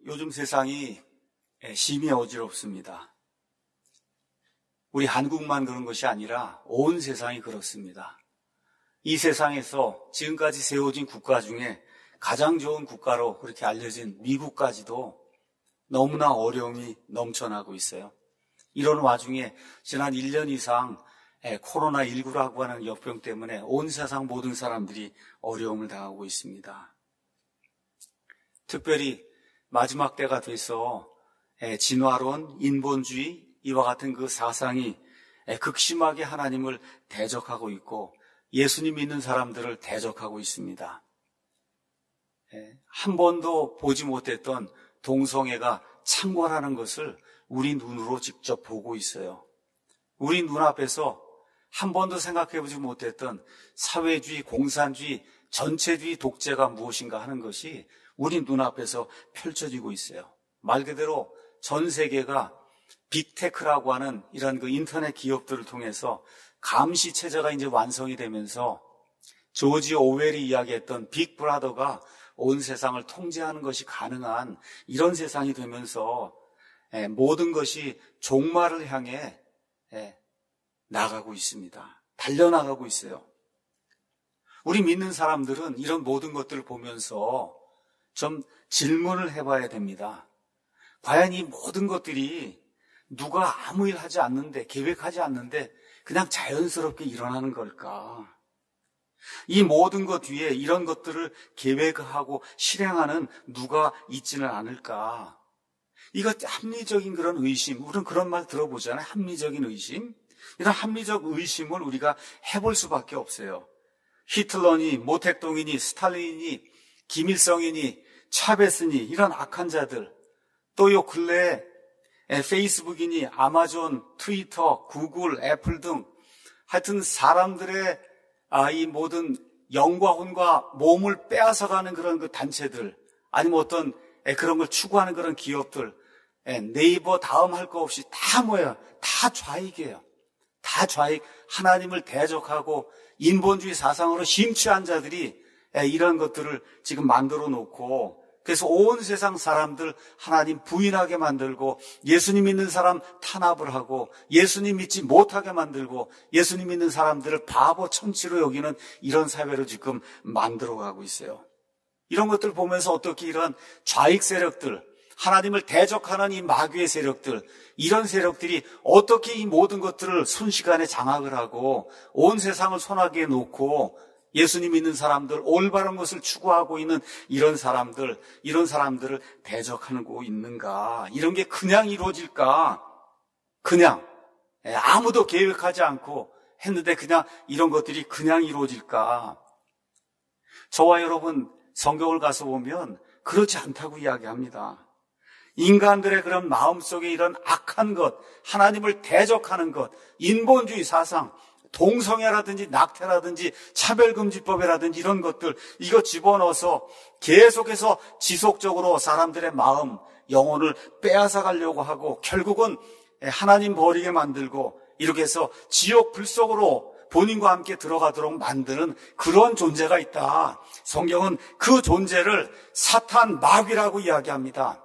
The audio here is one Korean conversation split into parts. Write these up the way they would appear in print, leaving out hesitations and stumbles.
요즘 세상이 심히 어지럽습니다. 우리 한국만 그런 것이 아니라 온 세상이 그렇습니다. 이 세상에서 지금까지 세워진 국가 중에 가장 좋은 국가로 그렇게 알려진 미국까지도 너무나 어려움이 넘쳐나고 있어요. 이런 와중에 지난 1년 이상 코로나19라고 하는 역병 때문에 온 세상 모든 사람들이 어려움을 당하고 있습니다. 특별히 마지막 때가 돼서 진화론, 인본주의 이와 같은 그 사상이 극심하게 하나님을 대적하고 있고 예수님 믿는 사람들을 대적하고 있습니다. 한 번도 보지 못했던 동성애가 창궐하는 것을 우리 눈으로 직접 보고 있어요. 우리 눈앞에서 한 번도 생각해보지 못했던 사회주의, 공산주의, 전체주의 독재가 무엇인가 하는 것이 우리 눈앞에서 펼쳐지고 있어요. 말 그대로 전 세계가 빅테크라고 하는 이런 그 인터넷 기업들을 통해서 감시 체제가 이제 완성이 되면서 조지 오웰이 이야기했던 빅브라더가 온 세상을 통제하는 것이 가능한 이런 세상이 되면서 모든 것이 종말을 향해 나가고 있습니다. 달려나가고 있어요. 우리 믿는 사람들은 이런 모든 것들을 보면서 좀 질문을 해봐야 됩니다. 과연 이 모든 것들이 누가 아무 일 하지 않는데, 계획하지 않는데 그냥 자연스럽게 일어나는 걸까? 이 모든 것 뒤에 이런 것들을 계획하고 실행하는 누가 있지는 않을까? 이거 합리적인 그런 의심, 우리는 그런 말 들어보잖아요. 합리적인 의심. 이런 합리적 의심을 우리가 해볼 수밖에 없어요. 히틀러니, 모택동이니, 스탈린이니, 김일성이니, 차베스니 이런 악한 자들, 또 요 근래에 페이스북이니 아마존, 트위터, 구글, 애플 등 하여튼 사람들의 이 모든 영과 혼과 몸을 빼앗아가는 그런 그 단체들, 아니면 어떤 그런 걸 추구하는 그런 기업들, 네이버 다음 할 거 없이 다 뭐예요? 다 좌익이에요. 다 좌익, 하나님을 대적하고 인본주의 사상으로 심취한 자들이 이런 것들을 지금 만들어 놓고, 그래서 온 세상 사람들 하나님 부인하게 만들고 예수님 믿는 사람 탄압을 하고 예수님 믿지 못하게 만들고 예수님 믿는 사람들을 바보 천치로 여기는 이런 사회로 지금 만들어가고 있어요. 이런 것들 보면서 어떻게 이런 좌익 세력들, 하나님을 대적하는 이 마귀의 세력들, 이런 세력들이 어떻게 이 모든 것들을 순식간에 장악을 하고 온 세상을 손아귀에 놓고 예수님 믿는 사람들, 올바른 것을 추구하고 있는 이런 사람들을 대적하고 있는가? 이런 게 그냥 이루어질까? 그냥 아무도 계획하지 않고 했는데 그냥 이런 것들이 그냥 이루어질까? 저와 여러분 성경을 가서 보면 그렇지 않다고 이야기합니다. 인간들의 그런 마음속에 이런 악한 것, 하나님을 대적하는 것, 인본주의 사상, 동성애라든지 낙태라든지 차별금지법이라든지 이런 것들, 이거 집어넣어서 계속해서 지속적으로 사람들의 마음, 영혼을 빼앗아 가려고 하고 결국은 하나님 버리게 만들고 이렇게 해서 지옥 불 속으로 본인과 함께 들어가도록 만드는 그런 존재가 있다. 성경은 그 존재를 사탄 마귀라고 이야기합니다.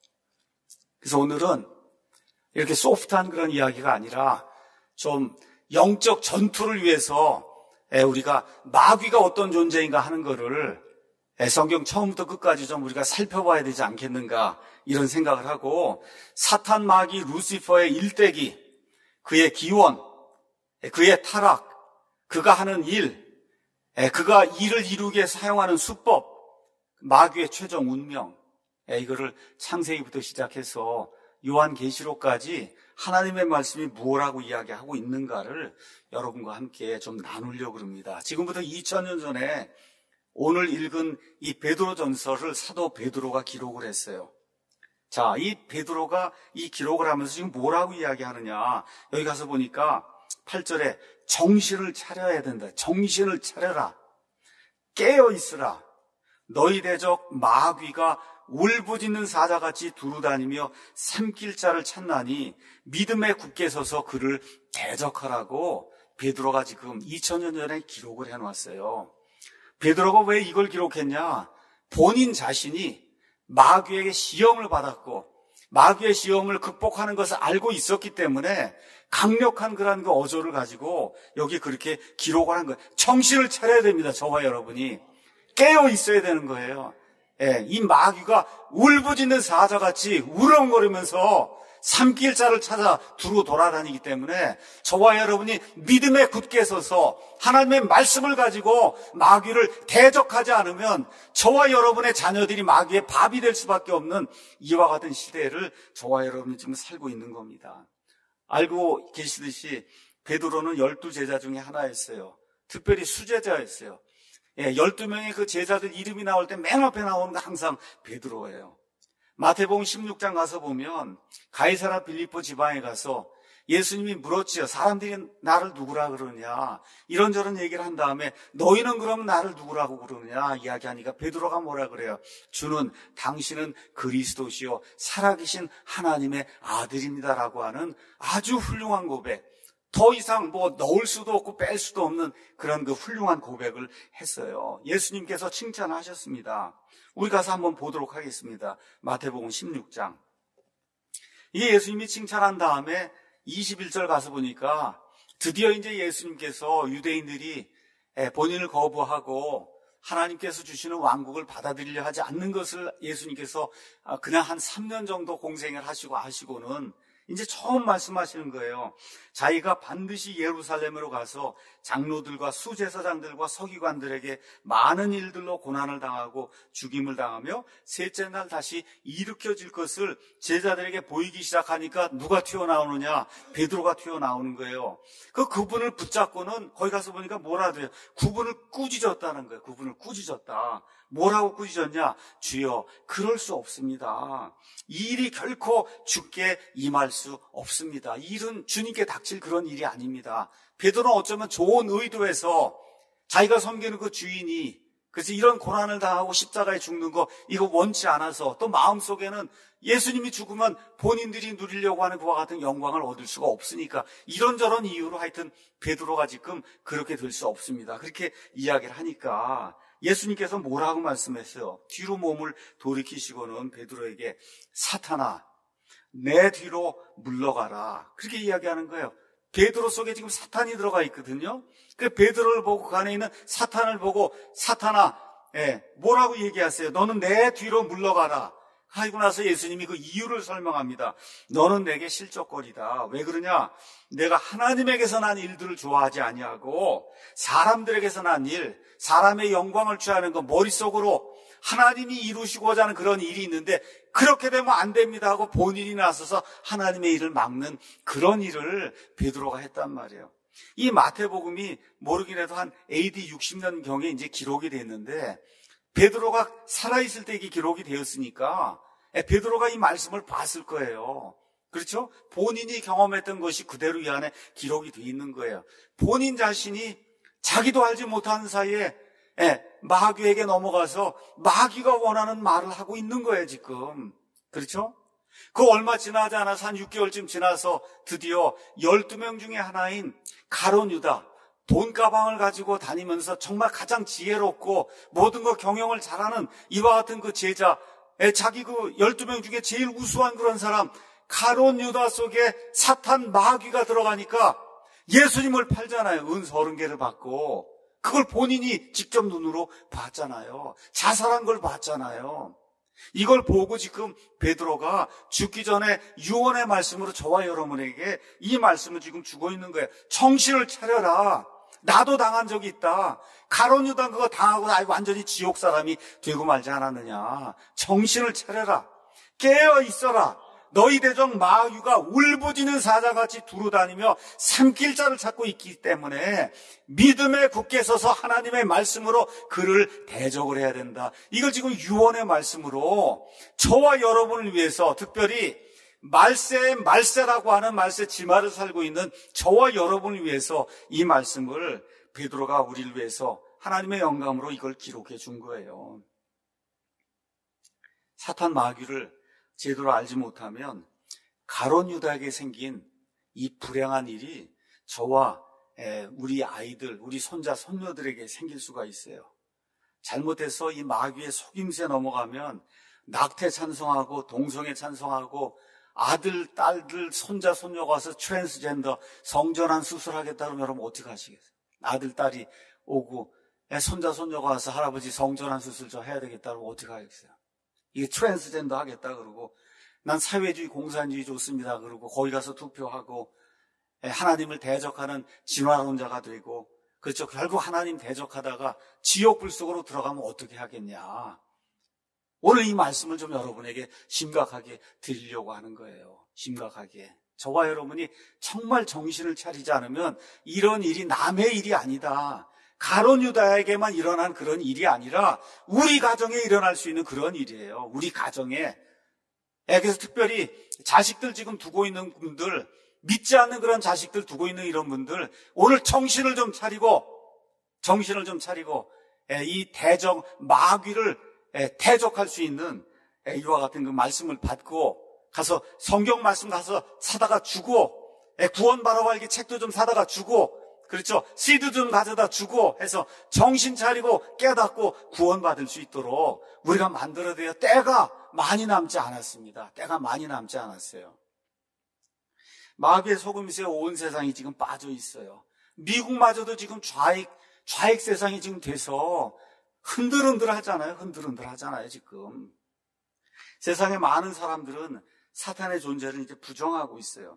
그래서 오늘은 이렇게 소프트한 그런 이야기가 아니라 좀 영적 전투를 위해서 우리가 마귀가 어떤 존재인가 하는 거를 성경 처음부터 끝까지 좀 우리가 살펴봐야 되지 않겠는가 이런 생각을 하고, 사탄 마귀 루시퍼의 일대기, 그의 기원, 그의 타락, 그가 하는 일, 그가 일을 이루기 위해 사용하는 수법, 마귀의 최종 운명, 이거를 창세기부터 시작해서 요한계시록까지 하나님의 말씀이 무엇라고 이야기하고 있는가를 여러분과 함께 좀 나누려고 합니다. 지금부터 2000년 전에 오늘 읽은 이 베드로 전서를 사도 베드로가 기록을 했어요. 자, 이 베드로가 이 기록을 하면서 지금 뭐라고 이야기하느냐. 여기 가서 보니까 8절에 정신을 차려야 된다. 정신을 차려라. 깨어 있으라. 너희 대적 마귀가 울부짖는 사자같이 두루다니며 삼킬 자를 찾나니 믿음에 굳게 서서 그를 대적하라고 베드로가 지금 2000년 전에 기록을 해놨어요. 베드로가 왜 이걸 기록했냐? 본인 자신이 마귀에게 시험을 받았고 마귀의 시험을 극복하는 것을 알고 있었기 때문에 강력한 그런 그 어조를 가지고 여기 그렇게 기록을 한 거예요. 정신을 차려야 됩니다. 저와 여러분이 깨어 있어야 되는 거예요. 예, 이 마귀가 울부짖는 사자같이 우렁거리면서 삼킬 자를 찾아 두루 돌아다니기 때문에 저와 여러분이 믿음에 굳게 서서 하나님의 말씀을 가지고 마귀를 대적하지 않으면 저와 여러분의 자녀들이 마귀의 밥이 될 수밖에 없는 이와 같은 시대를 저와 여러분이 지금 살고 있는 겁니다. 알고 계시듯이 베드로는 12제자 중에 하나였어요. 특별히 수제자였어요. 12명의 그 제자들 이름이 나올 때 맨 앞에 나오는 거 항상 베드로예요. 마태복음 16장 가서 보면 가이사라 빌립보 지방에 가서 예수님이 물었지요. 사람들이 나를 누구라 그러느냐. 이런저런 얘기를 한 다음에 너희는 그럼 나를 누구라고 그러느냐 이야기하니까 베드로가 뭐라 그래요? 주는 당신은 그리스도시요 살아계신 하나님의 아들입니다라고 하는 아주 훌륭한 고백. 더 이상 넣을 수도 없고 뺄 수도 없는 그런 그 훌륭한 고백을 했어요. 예수님께서 칭찬하셨습니다. 우리 가서 한번 보도록 하겠습니다. 마태복음 16장. 이게 예수님이 칭찬한 다음에 21절 가서 보니까 드디어 이제 예수님께서 유대인들이 본인을 거부하고 하나님께서 주시는 왕국을 받아들이려 하지 않는 것을 예수님께서 그냥 한 3년 정도 공생을 하시고는 이제 처음 말씀하시는 거예요. 자기가 반드시 예루살렘으로 가서 장로들과 수제사장들과 서기관들에게 많은 일들로 고난을 당하고 죽임을 당하며 셋째 날 다시 일으켜질 것을 제자들에게 보이기 시작하니까 누가 튀어나오느냐? 베드로가 튀어나오는 거예요. 그분을 붙잡고는 거기 가서 보니까 뭐라 그래요? 그분을 꾸짖었다는 거예요. 그분을 꾸짖었다. 뭐라고 꾸짖었냐? 주여, 그럴 수 없습니다. 이 일이 결코 주께 임할 수 없습니다. 이 일은 주님께 닥칠 그런 일이 아닙니다. 베드로는 어쩌면 좋은 의도에서 자기가 섬기는 그 주인이 그래서 이런 고난을 당하고 십자가에 죽는 거 이거 원치 않아서 또 마음속에는 예수님이 죽으면 본인들이 누리려고 하는 그와 같은 영광을 얻을 수가 없으니까 이런저런 이유로 하여튼 베드로가 지금 그렇게 될 수 없습니다. 그렇게 이야기를 하니까 예수님께서 뭐라고 말씀했어요? 뒤로 몸을 돌이키시고는 베드로에게 사탄아 내 뒤로 물러가라. 그렇게 이야기하는 거예요. 베드로 속에 지금 사탄이 들어가 있거든요. 그 베드로를 보고 그 안에 있는 사탄을 보고 사탄아 뭐라고 얘기하세요? 너는 내 뒤로 물러가라. 하고 나서 예수님이 그 이유를 설명합니다. 너는 내게 실족거리다. 왜 그러냐? 내가 하나님에게서 난 일들을 좋아하지 아니하고 사람들에게서 난 일, 사람의 영광을 취하는 거 머릿속으로 하나님이 이루시고자 하는 그런 일이 있는데 그렇게 되면 안 됩니다 하고 본인이 나서서 하나님의 일을 막는 그런 일을 베드로가 했단 말이에요. 이 마태복음이 모르긴 해도 한 AD 60년경에 이제 기록이 됐는데 베드로가 살아있을 때 이게 기록이 되었으니까 베드로가 이 말씀을 봤을 거예요. 그렇죠? 본인이 경험했던 것이 그대로 이 안에 기록이 돼 있는 거예요. 본인 자신이 자기도 알지 못하는 사이에 마귀에게 넘어가서 마귀가 원하는 말을 하고 있는 거예요, 지금. 그렇죠? 그 얼마 지나지 않아서 한 6개월쯤 지나서 드디어 12명 중에 하나인 가룟 유다, 돈가방을 가지고 다니면서 정말 가장 지혜롭고 모든 거 경영을 잘하는 이와 같은 그 제자, 자기 그 12명 중에 제일 우수한 그런 사람, 가룟 유다 속에 사탄 마귀가 들어가니까 예수님을 팔잖아요. 은 30개를 받고. 그걸 본인이 직접 눈으로 봤잖아요. 자살한 걸 봤잖아요. 이걸 보고 지금 베드로가 죽기 전에 유언의 말씀으로 저와 여러분에게 이 말씀을 지금 주고 있는 거예요. 정신을 차려라. 나도 당한 적이 있다. 가룟 유다 그거 당하고 완전히 지옥 사람이 되고 말지 않았느냐. 정신을 차려라. 깨어 있어라. 너희 대적 마귀가 울부짖는 사자같이 두루다니며 삼킬 자를 찾고 있기 때문에 믿음에 굳게 서서 하나님의 말씀으로 그를 대적을 해야 된다. 이걸 지금 유언의 말씀으로 저와 여러분을 위해서 특별히 말세라고 하는 말세 지마를 살고 있는 저와 여러분을 위해서 이 말씀을 베드로가 우리를 위해서 하나님의 영감으로 이걸 기록해 준 거예요. 사탄 마귀를 제대로 알지 못하면 가룟 유다에게 생긴 이 불행한 일이 저와 우리 아이들, 우리 손자, 손녀들에게 생길 수가 있어요. 잘못해서 이 마귀의 속임수에 넘어가면 낙태 찬송하고 동성애 찬송하고 아들, 딸들, 손자, 손녀가 와서 트랜스젠더 성전환 수술하겠다 그러면 여러분 어떻게 하시겠어요? 아들, 딸이 오고 손자, 손녀가 와서 할아버지 성전환 수술 좀 해야 되겠다 그러면 어떻게 하겠어요? 이게 트랜스젠더 하겠다 그러고 난 사회주의 공산주의 좋습니다 그러고 거기 가서 투표하고 하나님을 대적하는 진화론자가 되고 그렇죠. 결국 하나님 대적하다가 지옥 불 속으로 들어가면 어떻게 하겠냐. 오늘 이 말씀을 좀 여러분에게 심각하게 드리려고 하는 거예요. 심각하게. 저와 여러분이 정말 정신을 차리지 않으면 이런 일이 남의 일이 아니다. 가룟 유다에게만 일어난 그런 일이 아니라 우리 가정에 일어날 수 있는 그런 일이에요. 우리 가정에. 그래서 특별히 자식들 지금 두고 있는 분들, 믿지 않는 그런 자식들 두고 있는 이런 분들, 오늘 정신을 좀 차리고 이 대적 마귀를 대적할 수 있는 이와 같은 그 말씀을 받고 가서 성경 말씀 가서 사다가 주고 구원 바로 알기 책도 좀 사다가 주고 그렇죠. 씨도 좀 가져다 주고 해서 정신 차리고 깨닫고 구원받을 수 있도록 우리가 만들어야 때가 많이 남지 않았습니다. 때가 많이 남지 않았어요. 마귀의 속임수에 온 세상이 지금 빠져 있어요. 미국마저도 지금 좌익 세상이 지금 돼서 흔들흔들 하잖아요, 지금. 세상의 많은 사람들은 사탄의 존재를 이제 부정하고 있어요.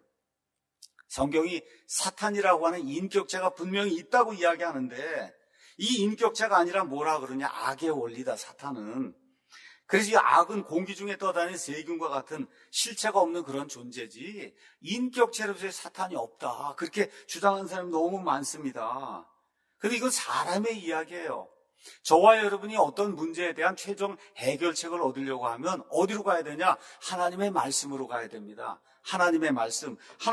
성경이 사탄이라고 하는 인격체가 분명히 있다고 이야기하는데 이 인격체가 아니라 뭐라 그러냐? 악의 원리다, 사탄은. 그래서 이 악은 공기 중에 떠다니는 세균과 같은 실체가 없는 그런 존재지 인격체로서의 사탄이 없다. 그렇게 주장하는 사람이 너무 많습니다. 그런데 이건 사람의 이야기예요. 저와 여러분이 어떤 문제에 대한 최종 해결책을 얻으려고 하면 어디로 가야 되냐? 하나님의 말씀으로 가야 됩니다. 하나님의 말씀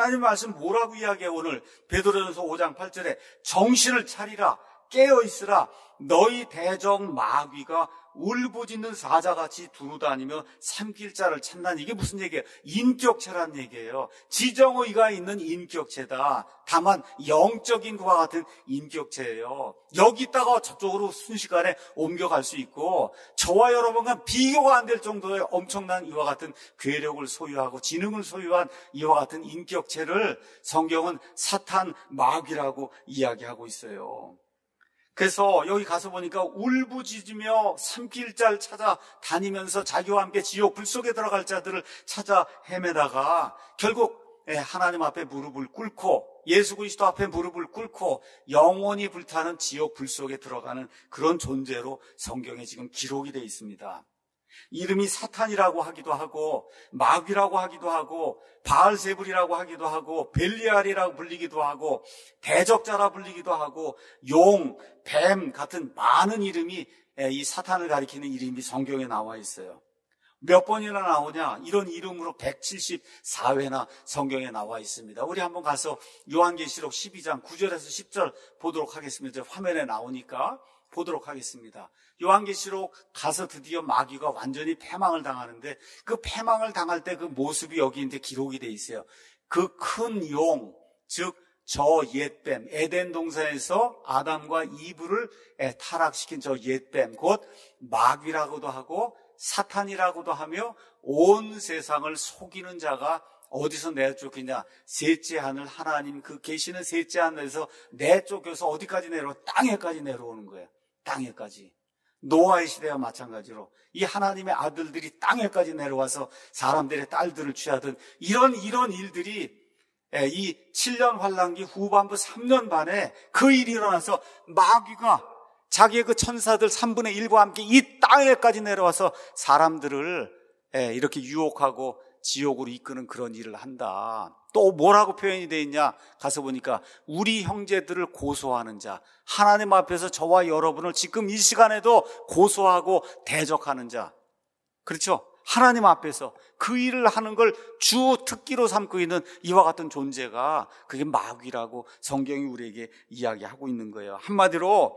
뭐라고 이야기해? 오늘 베드로전서 5장 8절에 정신을 차리라, 깨어있으라, 너희 대적 마귀가 울부짖는 사자같이 두루다니며 삼킬 자를 찾나니. 이게 무슨 얘기예요? 인격체란 얘기예요. 지정의가 있는 인격체다. 다만 영적인 그와 같은 인격체예요. 여기 있다가 저쪽으로 순식간에 옮겨갈 수 있고 저와 여러분과 비교가 안 될 정도의 엄청난 이와 같은 괴력을 소유하고 지능을 소유한 이와 같은 인격체를 성경은 사탄 마귀라고 이야기하고 있어요. 그래서 여기 가서 보니까 울부짖으며 삼킬 자를 찾아 다니면서 자기와 함께 지옥 불 속에 들어갈 자들을 찾아 헤매다가 결국 하나님 앞에 무릎을 꿇고 예수 그리스도 앞에 무릎을 꿇고 영원히 불타는 지옥 불 속에 들어가는 그런 존재로 성경에 지금 기록이 되어 있습니다. 이름이 사탄이라고 하기도 하고 마귀라고 하기도 하고 바알세불이라고 하기도 하고 벨리알이라고 불리기도 하고 대적자라 불리기도 하고 용, 뱀 같은 많은 이름이 이 사탄을 가리키는 이름이 성경에 나와 있어요. 몇 번이나 나오냐? 이런 이름으로 174회나 성경에 나와 있습니다. 우리 한번 가서 요한계시록 12장 9절에서 10절 보도록 하겠습니다. 화면에 나오니까 보도록 하겠습니다. 요한계시록 가서 드디어 마귀가 완전히 패망을 당하는데 그 패망을 당할 때 그 모습이 여기 이제 기록이 돼 있어요. 그 큰 용, 즉 저 옛뱀, 에덴 동산에서 아담과 이브를 타락시킨 저 옛뱀, 곧 마귀라고도 하고 사탄이라고도 하며 온 세상을 속이는 자가 어디서 내쫓기냐? 셋째 하늘 하나님 그 계시는 셋째 하늘에서 내쫓겨서 어디까지 내려와? 땅에까지 내려오는 거예요. 땅에까지. 노아의 시대와 마찬가지로 이 하나님의 아들들이 땅에까지 내려와서 사람들의 딸들을 취하던 이런 일들이 이 7년 환란기 후반부 3년 반에 그 일이 일어나서 마귀가 자기의 그 천사들 3분의 1과 함께 이 땅에까지 내려와서 사람들을 이렇게 유혹하고 지옥으로 이끄는 그런 일을 한다. 또 뭐라고 표현이 되어 있냐? 가서 보니까 우리 형제들을 고소하는 자, 하나님 앞에서 저와 여러분을 지금 이 시간에도 고소하고 대적하는 자, 그렇죠? 하나님 앞에서 그 일을 하는 걸 주 특기로 삼고 있는 이와 같은 존재가 그게 마귀라고 성경이 우리에게 이야기하고 있는 거예요. 한마디로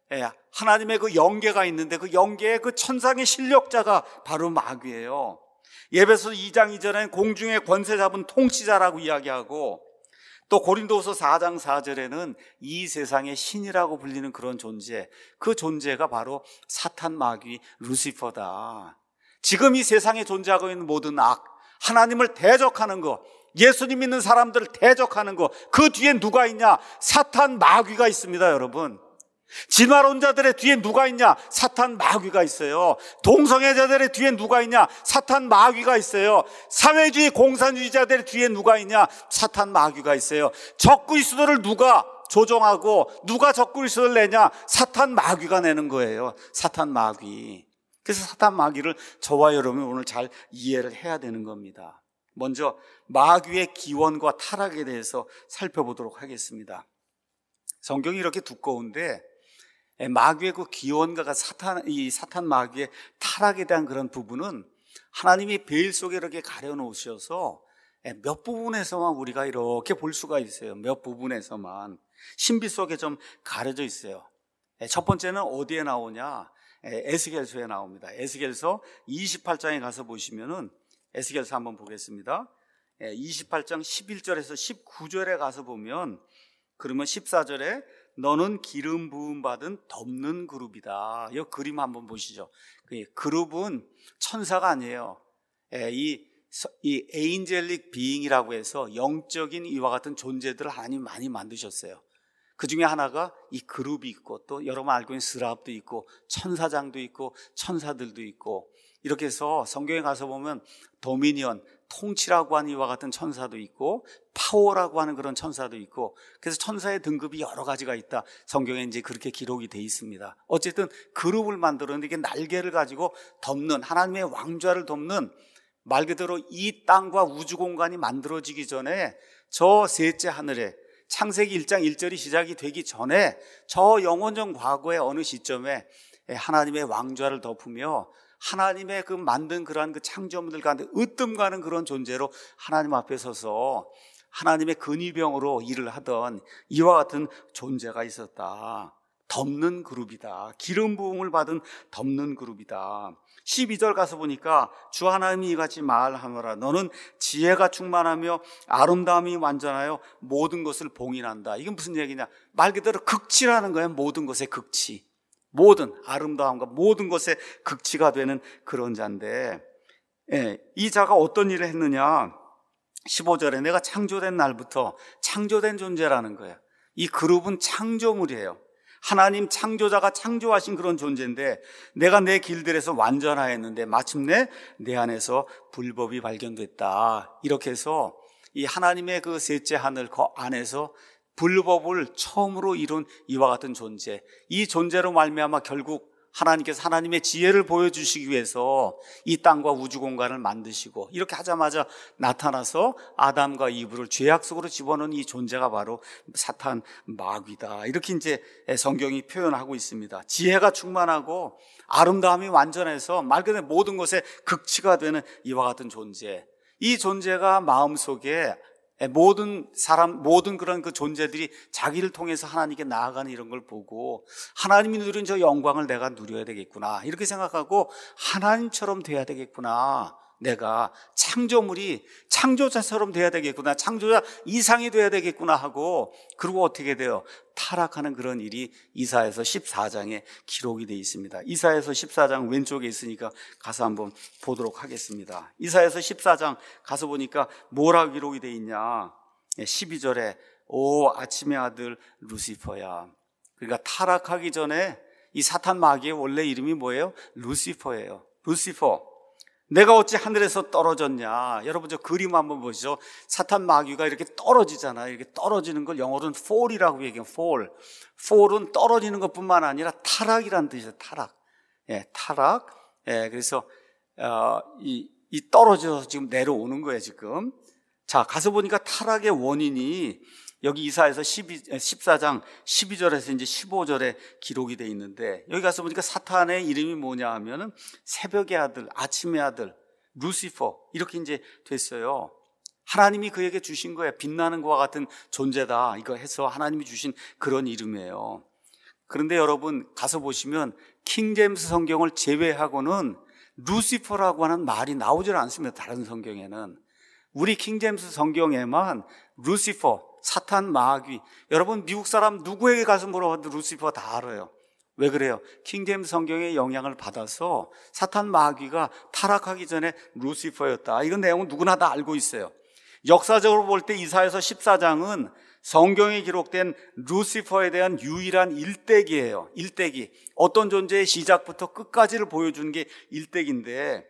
하나님의 그 영계가 있는데 그 영계의 그 천상의 실력자가 바로 마귀예요. 에베소 2장 2절에는 공중의 권세 잡은 통치자라고 이야기하고 또 고린도후서 4장 4절에는 이 세상의 신이라고 불리는 그런 존재, 그 존재가 바로 사탄 마귀 루시퍼다. 지금 이 세상에 존재하고 있는 모든 악, 하나님을 대적하는 거, 예수님 믿는 사람들을 대적하는 거, 그 뒤에 누가 있냐? 사탄 마귀가 있습니다, 여러분. 진화론자들의 뒤에 누가 있냐? 사탄 마귀가 있어요. 동성애자들의 뒤에 누가 있냐? 사탄 마귀가 있어요. 사회주의 공산주의자들의 뒤에 누가 있냐? 사탄 마귀가 있어요. 적그리스도를 누가 조종하고 누가 적그리스도를 내냐? 사탄 마귀가 내는 거예요. 사탄 마귀. 그래서 사탄 마귀를 저와 여러분이 오늘 잘 이해를 해야 되는 겁니다. 먼저 마귀의 기원과 타락에 대해서 살펴보도록 하겠습니다. 성경이 이렇게 두꺼운데 마귀의 그 기원가가 이 사탄 마귀의 타락에 대한 그런 부분은 하나님이 베일 속에 이렇게 가려놓으셔서 몇 부분에서만 우리가 이렇게 볼 수가 있어요. 몇 부분에서만 신비 속에 좀 가려져 있어요. 첫 번째는 어디에 나오냐? 에스겔서에 나옵니다. 에스겔서 28장에 가서 보시면은 에스겔서 한번 보겠습니다. 28장 11절에서 19절에 가서 보면, 그러면 14절에 너는 기름 부음 받은 덮는 그룹이다. 이 그림 한번 보시죠. 그룹은 천사가 아니에요. 이 에인젤릭 비잉이라고 해서 영적인 이와 같은 존재들을 하나님 많이 만드셨어요. 그 중에 하나가 이 그룹이 있고, 또 여러분 알고 있는 스랍도 있고, 천사장도 있고, 천사들도 있고, 이렇게 해서 성경에 가서 보면 도미니언, 통치라고 하는 이와 같은 천사도 있고, 파워라고 하는 그런 천사도 있고, 그래서 천사의 등급이 여러 가지가 있다. 성경에 이제 그렇게 기록이 돼 있습니다. 어쨌든 그룹을 만들었는데 이게 날개를 가지고 덮는, 하나님의 왕좌를 덮는, 말 그대로 이 땅과 우주 공간이 만들어지기 전에 저 셋째 하늘에, 창세기 1장 1절이 시작이 되기 전에 저 영원전 과거의 어느 시점에 하나님의 왕좌를 덮으며 하나님의 그 만든 그러한 그 창조물들 가운데 으뜸가는 그런 존재로 하나님 앞에 서서 하나님의 근위병으로 일을 하던 이와 같은 존재가 있었다. 덮는 그룹이다. 기름 부음을 받은 덮는 그룹이다. 12절 가서 보니까 주 하나님이 이같이 말하노라. 너는 지혜가 충만하며 아름다움이 완전하여 모든 것을 봉인한다. 이건 무슨 얘기냐? 말 그대로 극치라는 거예요. 모든 것의 극치. 모든 아름다움과 모든 것의 극치가 되는 그런 자인데, 이 자가 어떤 일을 했느냐? 15절에 내가 창조된 날부터 창조된 존재라는 거예요. 이 그룹은 창조물이에요. 하나님 창조자가 창조하신 그런 존재인데, 내가 내 길들에서 완전하였는데 마침내 내 안에서 불법이 발견됐다. 이렇게 해서 이 하나님의 그 셋째 하늘 그 안에서 불법을 처음으로 이룬 이와 같은 존재, 이 존재로 말미암아 결국 하나님께서 하나님의 지혜를 보여주시기 위해서 이 땅과 우주 공간을 만드시고, 이렇게 하자마자 나타나서 아담과 이브를 죄악 속으로 집어넣은 이 존재가 바로 사탄 마귀다. 이렇게 이제 성경이 표현하고 있습니다. 지혜가 충만하고 아름다움이 완전해서 말 그대로 모든 것의 극치가 되는 이와 같은 존재, 이 존재가 마음속에 모든 그런 그 존재들이 자기를 통해서 하나님께 나아가는 이런 걸 보고, 하나님이 누린 저 영광을 내가 누려야 되겠구나, 이렇게 생각하고 하나님처럼 돼야 되겠구나, 내가 창조물이 창조자처럼 돼야 되겠구나, 창조자 이상이 돼야 되겠구나 하고, 그리고 어떻게 돼요? 타락하는 그런 일이 이사야서 14장에 기록이 되어 있습니다. 이사야서 14장 왼쪽에 있으니까 가서 한번 보도록 하겠습니다. 이사야서 14장 가서 보니까 뭐라고 기록이 되어 있냐? 12절에 오 아침의 아들 루시퍼야. 그러니까 타락하기 전에 이 사탄 마귀의 원래 이름이 뭐예요? 루시퍼예요. 루시퍼, 내가 어찌 하늘에서 떨어졌냐. 여러분 저 그림 한번 보시죠. 사탄 마귀가 이렇게 떨어지잖아요. 이렇게 떨어지는 걸 영어로는 fall이라고 얘기해요. fall. fall은 떨어지는 것뿐만 아니라 타락이라는 뜻이에요. 타락. 타락. 그래서 이 떨어져서 지금 내려오는 거예요, 지금. 자, 가서 보니까 타락의 원인이 여기 이사야서 14장 12절에서 이제 15절에 기록이 되어 있는데, 여기 가서 보니까 사탄의 이름이 뭐냐 하면은 새벽의 아들, 아침의 아들, 루시퍼, 이렇게 이제 됐어요. 하나님이 그에게 주신 거예요. 빛나는 것과 같은 존재다, 이거 해서 하나님이 주신 그런 이름이에요. 그런데 여러분 가서 보시면 킹제임스 성경을 제외하고는 루시퍼라고 하는 말이 나오질 않습니다. 다른 성경에는. 우리 킹제임스 성경에만 루시퍼, 사탄 마귀, 여러분 미국 사람 누구에게 가서 물어봐도 루시퍼 다 알아요. 왜 그래요? 킹제임스 성경의 영향을 받아서 사탄 마귀가 타락하기 전에 루시퍼였다. 이건 내용은 누구나 다 알고 있어요. 역사적으로 볼 때 이사야서 14장은 성경에 기록된 루시퍼에 대한 유일한 일대기예요. 일대기. 어떤 존재의 시작부터 끝까지를 보여주는 게 일대기인데,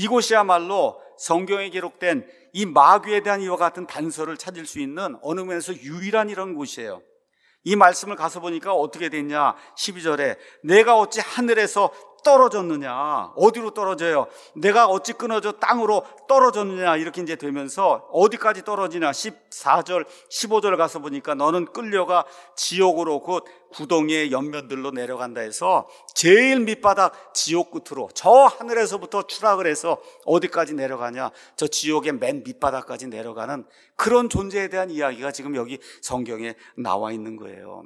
이곳이야말로 성경에 기록된 이 마귀에 대한 이와 같은 단서를 찾을 수 있는 어느 면에서 유일한 이런 곳이에요. 이 말씀을 가서 보니까 어떻게 됐냐? 12절에 내가 어찌 하늘에서 떨어졌느냐? 어디로 떨어져요? 내가 어찌 끊어져 땅으로 떨어졌느냐? 이렇게 이제 되면서 어디까지 떨어지냐? 14절, 15절 가서 보니까 너는 끌려가 지옥으로 곧 구덩이의 옆면들로 내려간다 해서 제일 밑바닥 지옥 끝으로 저 하늘에서부터 추락을 해서 어디까지 내려가냐? 저 지옥의 맨 밑바닥까지 내려가는 그런 존재에 대한 이야기가 지금 여기 성경에 나와 있는 거예요.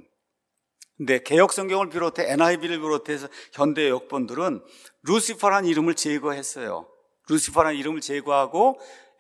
근데 개역 성경을 비롯해 NIV를 비롯해서 현대 역본들은 루시퍼라는 이름을 제거했어요. 루시퍼라는 이름을 제거하고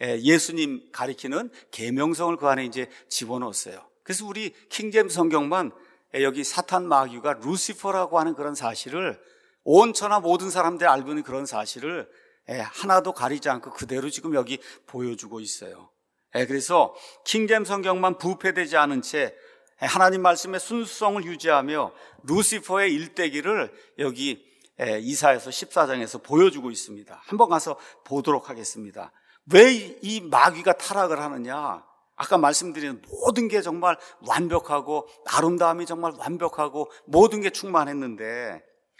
예수님 가리키는 계명성을 그 안에 이제 집어넣었어요. 그래서 우리 킹제임스 성경만 여기 사탄 마귀가 루시퍼라고 하는 그런 사실을 온 천하 모든 사람들이 알고 있는 그런 사실을 하나도 가리지 않고 그대로 지금 여기 보여주고 있어요. 그래서 킹제임스 성경만 부패되지 않은 채 하나님 말씀의 순수성을 유지하며 루시퍼의 일대기를 여기 이사야서 14장에서 보여주고 있습니다. 한번 가서 보도록 하겠습니다. 왜 이 마귀가 타락을 하느냐? 아까 말씀드린 모든 게 정말 완벽하고 아름다움이 정말 완벽하고 모든 게 충만했는데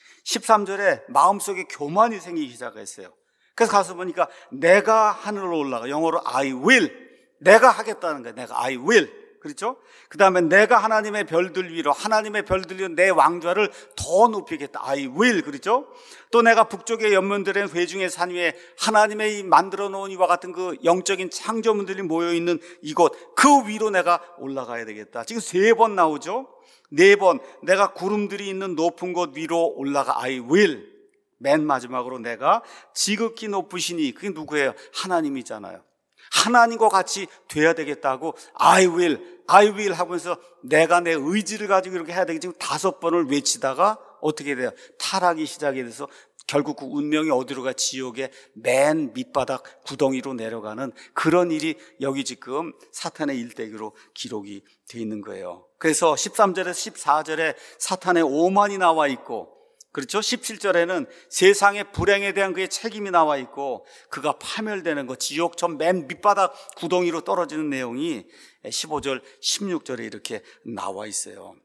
13절에 마음속에 교만이 생기기 시작했어요. 그래서 가서 보니까 내가 하늘로 올라가, 영어로 I will, 내가 하겠다는 거예요. 내가 I will. 그렇죠? 그 다음에 내가 하나님의 별들 위로, 하나님의 별들 위로 내 왕좌를 더 높이겠다. I will. 그렇죠? 또 내가 북쪽의 연면들의 회중의 산 위에 하나님의 만들어 놓은 이와 같은 그 영적인 창조물들이 모여있는 이곳, 그 위로 내가 올라가야 되겠다. 지금 3번 나오죠? 4번 내가 구름들이 있는 높은 곳 위로 올라가. I will. 맨 마지막으로 내가 지극히 높으시니, 그게 누구예요? 하나님이잖아요. 하나님과 같이 돼야 되겠다고 I will 하면서 내가 내 의지를 가지고 이렇게 해야 되겠지. 지금 5번을 외치다가 어떻게 돼요? 타락이 시작이 돼서 결국 그 운명이 어디로 가? 지옥의 맨 밑바닥 구덩이로 내려가는 그런 일이 여기 지금 사탄의 일대기로 기록이 되어 있는 거예요. 그래서 13절에서 14절에 사탄의 오만이 나와 있고, 그렇죠? 17절에는 세상의 불행에 대한 그의 책임이 나와 있고 그가 파멸되는 것, 지옥 저 맨 밑바닥 구덩이로 떨어지는 내용이 15절, 16절에 이렇게 나와 있어요.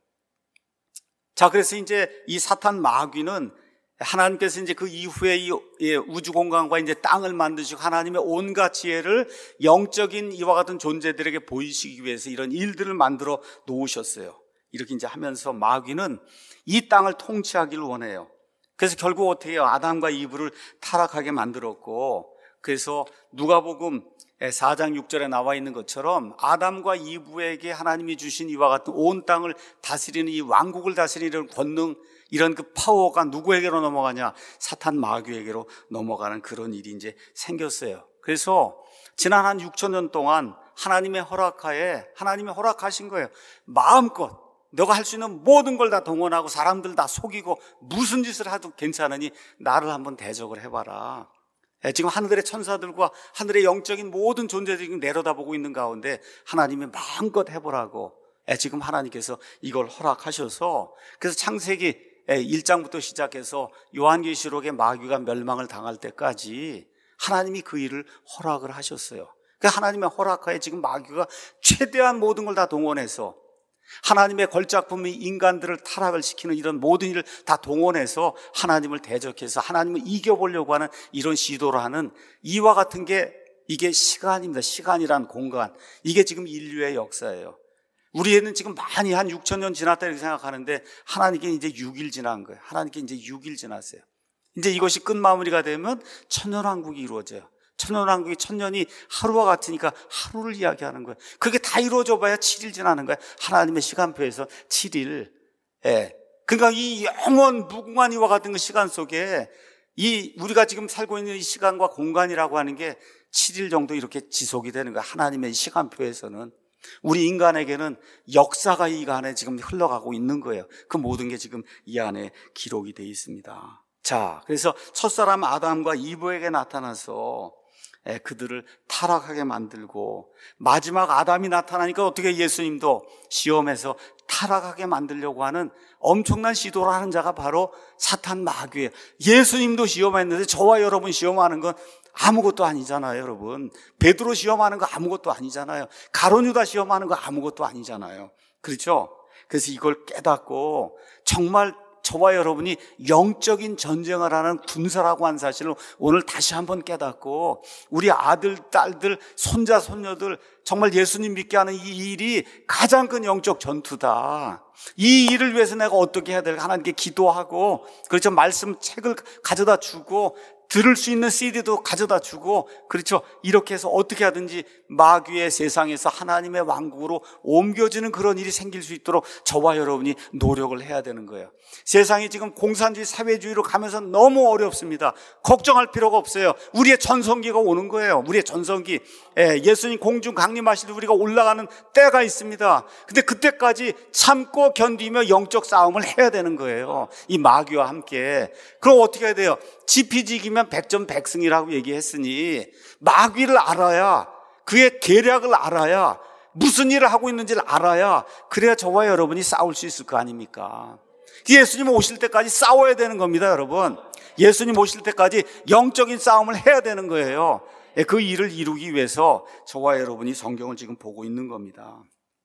자, 그래서 이제 이 사탄 마귀는 하나님께서 이제 그 이후에 이 우주 공간과 이제 땅을 만드시고 하나님의 온갖 지혜를 영적인 이와 같은 존재들에게 보이시기 위해서 이런 일들을 만들어 놓으셨어요. 이렇게 이제 하면서 마귀는 이 땅을 통치하기를 원해요. 그래서 결국 어떻게 해요? 아담과 이브를 타락하게 만들었고, 그래서 누가복음 4장 6절에 나와 있는 것처럼 아담과 이브에게 하나님이 주신 이와 같은 온 땅을 다스리는 이 왕국을 다스리는 권능, 이런 그 파워가 누구에게로 넘어가냐? 사탄 마귀에게로 넘어가는 그런 일이 이제 생겼어요. 그래서 지난 한 6천 년 동안 하나님의 허락하에, 하나님이 허락하신 거예요. 마음껏 너가 할 수 있는 모든 걸 다 동원하고 사람들 다 속이고 무슨 짓을 해도 괜찮으니 나를 한번 대적을 해봐라. 지금 하늘의 천사들과 하늘의 영적인 모든 존재들이 내려다보고 있는 가운데 하나님이 마음껏 해보라고 지금 하나님께서 이걸 허락하셔서, 그래서 창세기 1장부터 시작해서 요한계시록의 마귀가 멸망을 당할 때까지 하나님이 그 일을 허락을 하셨어요. 그 하나님의 허락하에 지금 마귀가 최대한 모든 걸 다 동원해서 하나님의 걸작품이 인간들을 타락을 시키는 이런 모든 일을 다 동원해서 하나님을 대적해서 하나님을 이겨보려고 하는 이런 시도를 하는 이와 같은 게, 이게 시간입니다. 시간이란 공간, 이게 지금 인류의 역사예요. 우리에는 지금 많이 한 6천 년 지났다 이렇게 생각하는데 하나님께 이제 6일 지난 거예요. 하나님께 이제 6일 지났어요. 이제 이것이 끝마무리가 되면 천년왕국이 이루어져요. 천년왕국이 천년이 하루와 같으니까 하루를 이야기하는 거예요. 그게 다 이루어져 봐야 7일 지나는 거예요. 하나님의 시간표에서 7일. 그러니까 이 영원 무궁한 이와 같은 그 시간 속에 이 우리가 지금 살고 있는 이 시간과 공간이라고 하는 게 7일 정도 이렇게 지속이 되는 거예요. 하나님의 시간표에서는. 우리 인간에게는 역사가 이 안에 지금 흘러가고 있는 거예요. 그 모든 게 지금 이 안에 기록이 되어 있습니다. 자, 그래서 첫사람 아담과 이브에게 나타나서 그들을 타락하게 만들고, 마지막 아담이 나타나니까 어떻게 예수님도 시험해서 타락하게 만들려고 하는 엄청난 시도를 하는 자가 바로 사탄 마귀예요. 예수님도 시험했는데 저와 여러분 시험하는 건 아무것도 아니잖아요, 여러분. 베드로 시험하는 거 아무것도 아니잖아요. 가룟 유다 시험하는 거 아무것도 아니잖아요. 그렇죠? 그래서 이걸 깨닫고 정말 저와 여러분이 영적인 전쟁을 하는 군사라고 하는 사실을 오늘 다시 한번 깨닫고, 우리 아들, 딸들, 손자, 손녀들 정말 예수님 믿게 하는 이 일이 가장 큰 영적 전투다. 이 일을 위해서 내가 어떻게 해야 될까? 하나님께 기도하고, 그렇죠, 말씀 책을 가져다 주고, 들을 수 있는 CD도 가져다 주고, 그렇죠, 이렇게 해서 어떻게 하든지 마귀의 세상에서 하나님의 왕국으로 옮겨지는 그런 일이 생길 수 있도록 저와 여러분이 노력을 해야 되는 거예요. 세상이 지금 공산주의 사회주의로 가면서 너무 어렵습니다. 걱정할 필요가 없어요. 우리의 전성기가 오는 거예요. 우리의 전성기. 예수님 공중 강림하실 때 우리가 올라가는 때가 있습니다. 근데 그때까지 참고 견디며 영적 싸움을 해야 되는 거예요, 이 마귀와 함께. 그럼 어떻게 해야 돼요? 지피지기면 백전백승이라고 얘기했으니 마귀를 알아야, 그의 계략을 알아야, 무슨 일을 하고 있는지를 알아야, 그래야 저와 여러분이 싸울 수 있을 거 아닙니까? 예수님 오실 때까지 싸워야 되는 겁니다, 여러분. 예수님 오실 때까지 영적인 싸움을 해야 되는 거예요. 그 일을 이루기 위해서 저와 여러분이 성경을 지금 보고 있는 겁니다.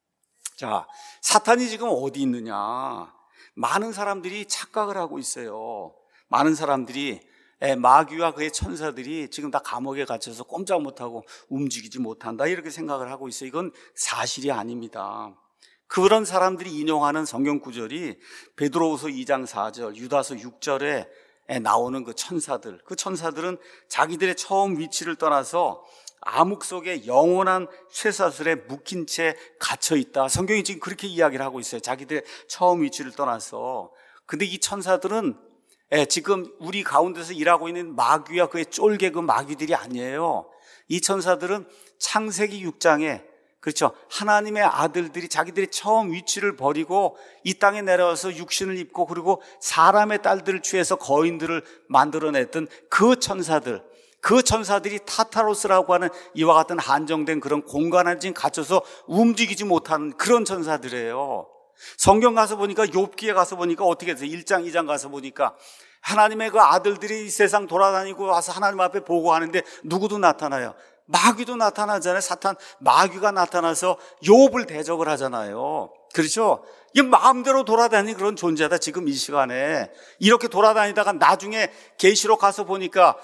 자, 사탄이 지금 어디 있느냐? 많은 사람들이 착각을 하고 있어요. 많은 사람들이 마귀와 그의 천사들이 지금 다 감옥에 갇혀서 꼼짝 못하고 움직이지 못한다, 이렇게 생각을 하고 있어요. 이건 사실이 아닙니다. 그런 사람들이 인용하는 성경 구절이 베드로후서 2장 4절, 유다서 6절에 나오는 그 천사들, 그 천사들은 자기들의 처음 위치를 떠나서 암흑 속에 영원한 쇠사슬에 묶인 채 갇혀 있다. 성경이 지금 그렇게 이야기를 하고 있어요. 자기들의 처음 위치를 떠나서. 근데 이 천사들은 지금 우리 가운데서 일하고 있는 마귀와 그의 쫄개 그 마귀들이 아니에요. 이 천사들은 창세기 6장에, 그렇죠, 하나님의 아들들이 자기들이 처음 위치를 버리고 이 땅에 내려와서 육신을 입고 그리고 사람의 딸들을 취해서 거인들을 만들어냈던 그 천사들, 그 천사들이 타타로스라고 하는 이와 같은 한정된 그런 공간 안에 갇혀서 움직이지 못하는 그런 천사들이에요. 성경 가서 보니까, 욥기에 가서 보니까 어떻게 돼요? 1장 2장 가서 보니까 하나님의 그 아들들이 이 세상 돌아다니고 와서 하나님 앞에 보고하는데 누구도 나타나요. 마귀도 나타나잖아요. 사탄 마귀가 나타나서 욥을 대적을 하잖아요. 그렇죠? 이 마음대로 돌아다니는 그런 존재다. 지금 이 시간에 이렇게 돌아다니다가 나중에 계시록 가서 보니까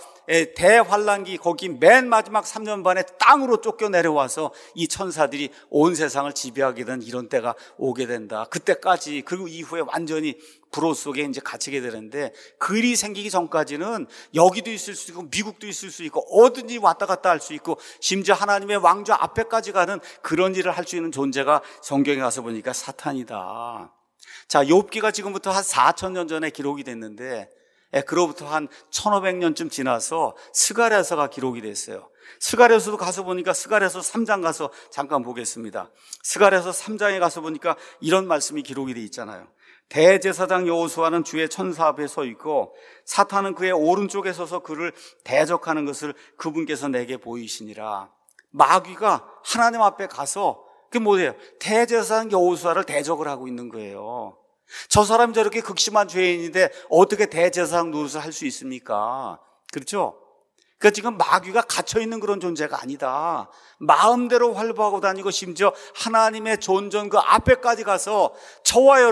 대환란기 거기 맨 마지막 3년 반에 땅으로 쫓겨 내려와서 이 천사들이 온 세상을 지배하게 된 이런 때가 오게 된다. 그때까지, 그리고 이후에 완전히 불호 속에 이제 갇히게 되는데, 그 일이 생기기 전까지는 여기도 있을 수 있고 미국도 있을 수 있고 어딘지 왔다 갔다 할 수 있고 심지어 하나님의 왕좌 앞에까지 가는 그런 일을 할 수 있는 존재가 성경에 가서 보니까 사탄이다. 자, 욥기가 지금부터 한 4,000년 전에 기록이 됐는데, 그로부터 한 1500년쯤 지나서 스가랴서가 기록이 됐어요. 스가랴서도 가서 보니까 스가랴서 3장 가서 잠깐 보겠습니다. 스가랴서 3장에 가서 보니까 이런 말씀이 기록이 돼 있잖아요. 대제사장 여호수아는 주의 천사 앞에 서 있고 사탄은 그의 오른쪽에 서서 그를 대적하는 것을 그분께서 내게 보이시니라. 마귀가 하나님 앞에 가서, 그게 뭐예요? 대제사장 여호수아를 대적을 하고 있는 거예요. 저 사람이 저렇게 극심한 죄인인데 어떻게 대제사장 노릇을 할 수 있습니까? 그렇죠? 그러니까 지금 마귀가 갇혀있는 그런 존재가 아니다. 마음대로 활보하고 다니고 심지어 하나님의 존전 그 앞에까지 가서 저와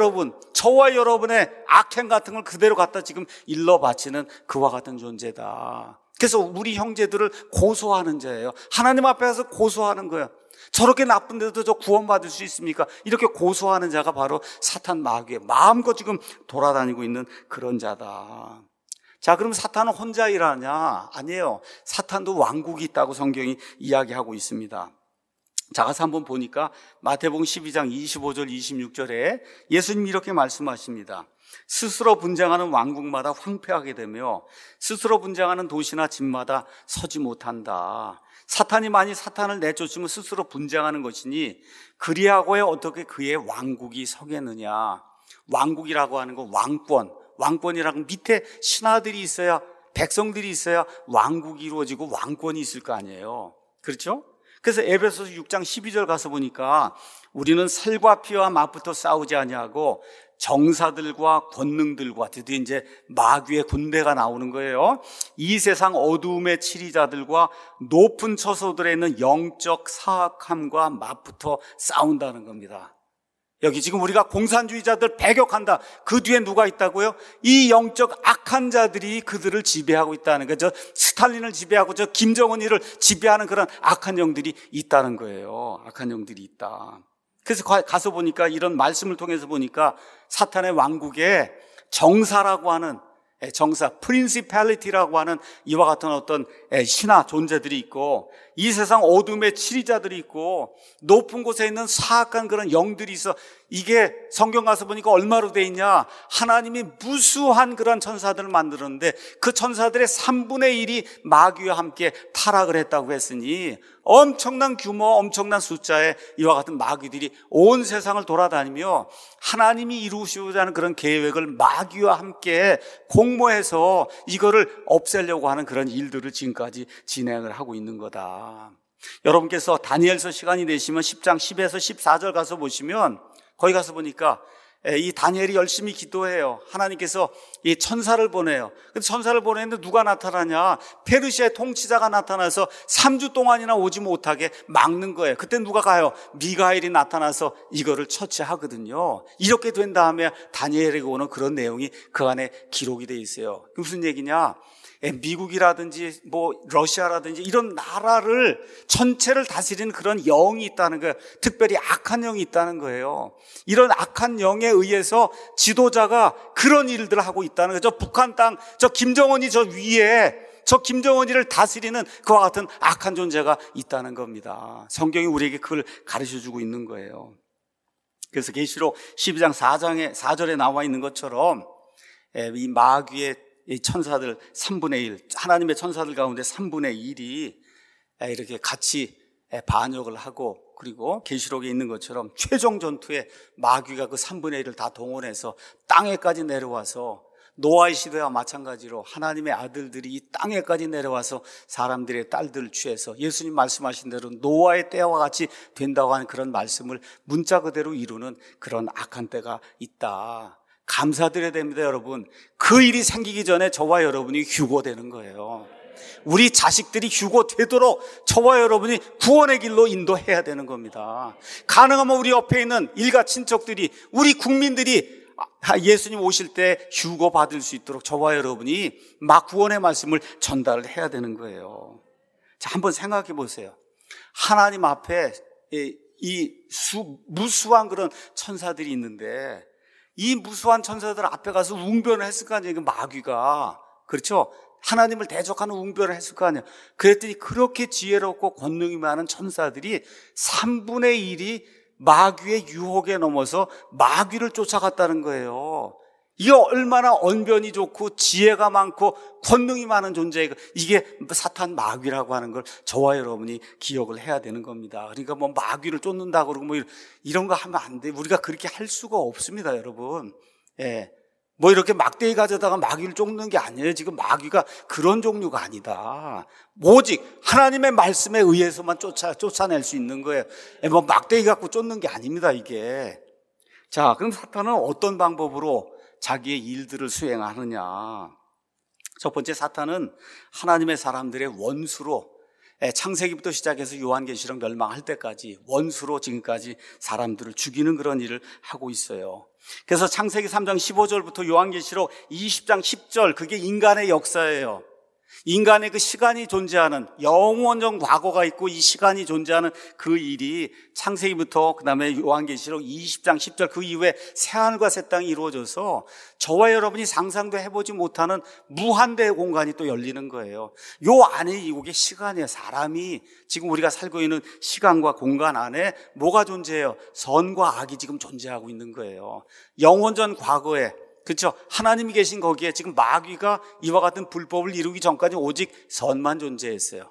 여러분의 악행 같은 걸 그대로 갖다 지금 일러 바치는 그와 같은 존재다. 그래서 우리 형제들을 고소하는 자예요. 하나님 앞에 가서 고소하는 거예요. 저렇게 나쁜데도 저 구원받을 수 있습니까? 이렇게 고소하는 자가 바로 사탄 마귀의 마음껏 지금 돌아다니고 있는 그런 자다. 자, 그럼 사탄은 혼자 일하냐? 아니에요. 사탄도 왕국이 있다고 성경이 이야기하고 있습니다. 자, 가서 한번 보니까 마태복음 12장 25절 26절에 예수님이 이렇게 말씀하십니다. 스스로 분쟁하는 왕국마다 황폐하게 되며 스스로 분쟁하는 도시나 집마다 서지 못한다. 사탄이 만일 사탄을 내쫓으면 스스로 분쟁하는 것이니 그리하고야 어떻게 그의 왕국이 서겠느냐. 왕국이라고 하는 건 왕권이라고 밑에 신하들이 있어야, 백성들이 있어야 왕국이 이루어지고 왕권이 있을 거 아니에요. 그렇죠? 그래서 에베소서 6장 12절 가서 보니까 우리는 살과 피와 맞붙어 싸우지 아니하고 정사들과 권능들과, 드디어 이제 마귀의 군대가 나오는 거예요. 이 세상 어두움의 치리자들과 높은 처소들에 있는 영적 사악함과 맞붙어 싸운다는 겁니다. 여기 지금 우리가 공산주의자들 배격한다. 그 뒤에 누가 있다고요? 이 영적 악한 자들이 그들을 지배하고 있다는 거예요. 저 스탈린을 지배하고 저 김정은이를 지배하는 그런 악한 영들이 있다는 거예요. 악한 영들이 있다. 그래서 가서 보니까, 이런 말씀을 통해서 보니까 사탄의 왕국에 정사라고 하는, 정사, 프린시팔리티라고 하는 이와 같은 어떤 신하 존재들이 있고, 이 세상 어둠의 치리자들이 있고, 높은 곳에 있는 사악한 그런 영들이 있어. 이게 성경 가서 보니까 얼마로 돼 있냐? 하나님이 무수한 그런 천사들을 만들었는데 그 천사들의 3분의 1이 마귀와 함께 타락을 했다고 했으니 엄청난 규모, 엄청난 숫자의 이와 같은 마귀들이 온 세상을 돌아다니며 하나님이 이루시고자 하는 그런 계획을 마귀와 함께 공모해서 이거를 없애려고 하는 그런 일들을 지금까지 진행을 하고 있는 거다. 여러분께서 다니엘서 시간이 되시면 10장 10에서 14절 가서 보시면, 거기 가서 보니까 이 다니엘이 열심히 기도해요. 하나님께서 이 천사를 보내요. 근데 천사를 보내는데 누가 나타나냐? 페르시아의 통치자가 나타나서 3주 동안이나 오지 못하게 막는 거예요. 그때 누가 가요? 미가엘이 나타나서 이거를 처치하거든요. 이렇게 된 다음에 다니엘에게 오는 그런 내용이 그 안에 기록이 돼 있어요. 무슨 얘기냐? 미국이라든지 뭐 러시아라든지 이런 나라를 전체를 다스리는 그런 영이 있다는 거예요. 특별히 악한 영이 있다는 거예요. 이런 악한 영에 의해서 지도자가 그런 일들을 하고 있다는 거죠. 북한 땅, 저 김정은이 저 위에, 저 김정은이를 다스리는 그와 같은 악한 존재가 있다는 겁니다. 성경이 우리에게 그걸 가르쳐주고 있는 거예요. 그래서 계시록 12장 4절에 나와 있는 것처럼 이 마귀의 이 천사들 3분의 1, 하나님의 천사들 가운데 3분의 1이 이렇게 같이 반역을 하고, 그리고 계시록에 있는 것처럼 최종 전투에 마귀가 그 3분의 1을 다 동원해서 땅에까지 내려와서, 노아의 시대와 마찬가지로 하나님의 아들들이 이 땅에까지 내려와서 사람들의 딸들을 취해서 예수님 말씀하신 대로 노아의 때와 같이 된다고 하는 그런 말씀을 문자 그대로 이루는 그런 악한 때가 있다. 감사드려야 됩니다, 여러분. 그 일이 생기기 전에 저와 여러분이 휴고되는 거예요. 우리 자식들이 휴고되도록 저와 여러분이 구원의 길로 인도해야 되는 겁니다. 가능하면 우리 옆에 있는 일가 친척들이, 우리 국민들이 예수님 오실 때 휴고 받을 수 있도록 저와 여러분이 막 구원의 말씀을 전달을 해야 되는 거예요. 자, 한번 생각해 보세요. 하나님 앞에 무수한 그런 천사들이 있는데, 이 무수한 천사들 앞에 가서 웅변을 했을 거 아니에요, 마귀가. 그렇죠? 하나님을 대적하는 웅변을 했을 거 아니에요. 그랬더니 그렇게 지혜롭고 권능이 많은 천사들이 3분의 1이 마귀의 유혹에 넘어서 마귀를 쫓아갔다는 거예요. 이게 얼마나 언변이 좋고 지혜가 많고 권능이 많은 존재예요. 이게 사탄 마귀라고 하는 걸 저와 여러분이 기억을 해야 되는 겁니다. 그러니까 뭐 마귀를 쫓는다 그러고 뭐 이런 거 하면 안 돼. 우리가 그렇게 할 수가 없습니다, 여러분. 예. 뭐 이렇게 막대기 가져다가 마귀를 쫓는 게 아니에요. 지금 마귀가 그런 종류가 아니다. 오직 하나님의 말씀에 의해서만 쫓아낼 수 있는 거예요. 뭐 막대기 갖고 쫓는 게 아닙니다, 이게. 자, 그럼 사탄은 어떤 방법으로 자기의 일들을 수행하느냐? 첫 번째, 사탄은 하나님의 사람들의 원수로, 창세기부터 시작해서 요한계시록 멸망할 때까지 원수로 지금까지 사람들을 죽이는 그런 일을 하고 있어요. 그래서 창세기 3장 15절부터 요한계시록 20장 10절, 그게 인간의 역사예요. 인간의 그 시간이 존재하는, 영원적 과거가 있고 이 시간이 존재하는 그 일이 창세기부터 그 다음에 요한계시록 20장 10절 그 이후에 새하늘과 새 땅이 이루어져서 저와 여러분이 상상도 해보지 못하는 무한대의 공간이 또 열리는 거예요. 요 안에 이게 시간이에요. 사람이 지금 우리가 살고 있는 시간과 공간 안에 뭐가 존재해요? 선과 악이 지금 존재하고 있는 거예요. 영원전 과거에, 그렇죠? 하나님이 계신 거기에 지금 마귀가 이와 같은 불법을 이루기 전까지 오직 선만 존재했어요.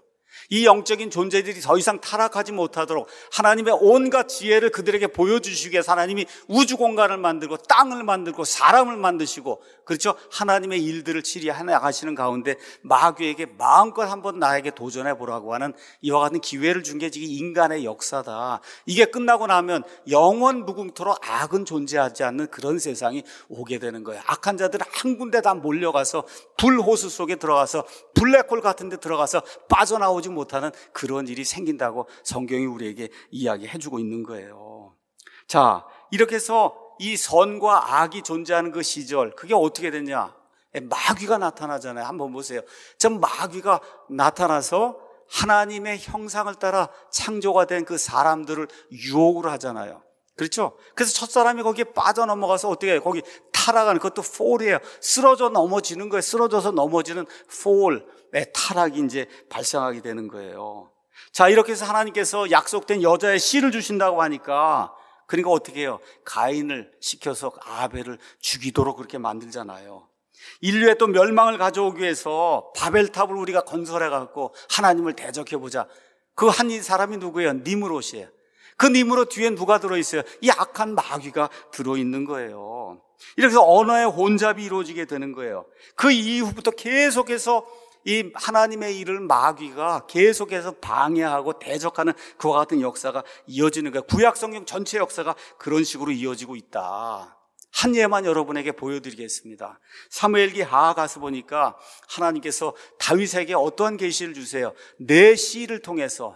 이 영적인 존재들이 더 이상 타락하지 못하도록 하나님의 온갖 지혜를 그들에게 보여주시기 위해서 하나님이 우주 공간을 만들고 땅을 만들고 사람을 만드시고, 그렇죠? 하나님의 일들을 치리해 나가시는 가운데 마귀에게 마음껏 한번 나에게 도전해 보라고 하는 이와 같은 기회를 준 게 지금 인간의 역사다. 이게 끝나고 나면 영원 무궁토록 악은 존재하지 않는 그런 세상이 오게 되는 거예요. 악한 자들은 한 군데 다 몰려가서 불호수 속에 들어가서 블랙홀 같은 데 들어가서 빠져나오지 못하는 그런 일이 생긴다고 성경이 우리에게 이야기해주고 있는 거예요. 자, 이렇게 해서 이 선과 악이 존재하는 그 시절, 그게 어떻게 됐냐? 마귀가 나타나잖아요. 한번 보세요. 저 마귀가 나타나서 하나님의 형상을 따라 창조가 된 그 사람들을 유혹을 하잖아요. 그렇죠? 그래서 첫사람이 거기에 빠져넘어가서 어떻게 해요? 거기 타락하는, 그것도 폴이에요. 쓰러져 넘어지는 거예요. 쓰러져서 넘어지는 폴, 타락이 이제 발생하게 되는 거예요. 자, 이렇게 해서 하나님께서 약속된 여자의 씨를 주신다고 하니까, 그러니까 어떻게 해요? 가인을 시켜서 아벨을 죽이도록 그렇게 만들잖아요. 인류의 또 멸망을 가져오기 위해서 바벨탑을 우리가 건설해갖고 하나님을 대적해보자. 그 한 사람이 누구예요? 니므롯이에요. 그 니므롯 뒤에 누가 들어있어요? 이 악한 마귀가 들어있는 거예요. 이렇게 해서 언어의 혼잡이 이루어지게 되는 거예요. 그 이후부터 계속해서 이 하나님의 일을 마귀가 계속해서 방해하고 대적하는 그와 같은 역사가 이어지는 거예요. 구약 성경 전체 역사가 그런 식으로 이어지고 있다. 한 예만 여러분에게 보여드리겠습니다. 사무엘기 하하 가서 보니까 하나님께서 다윗에게 어떠한 계시를 주세요? 내 씨를 통해서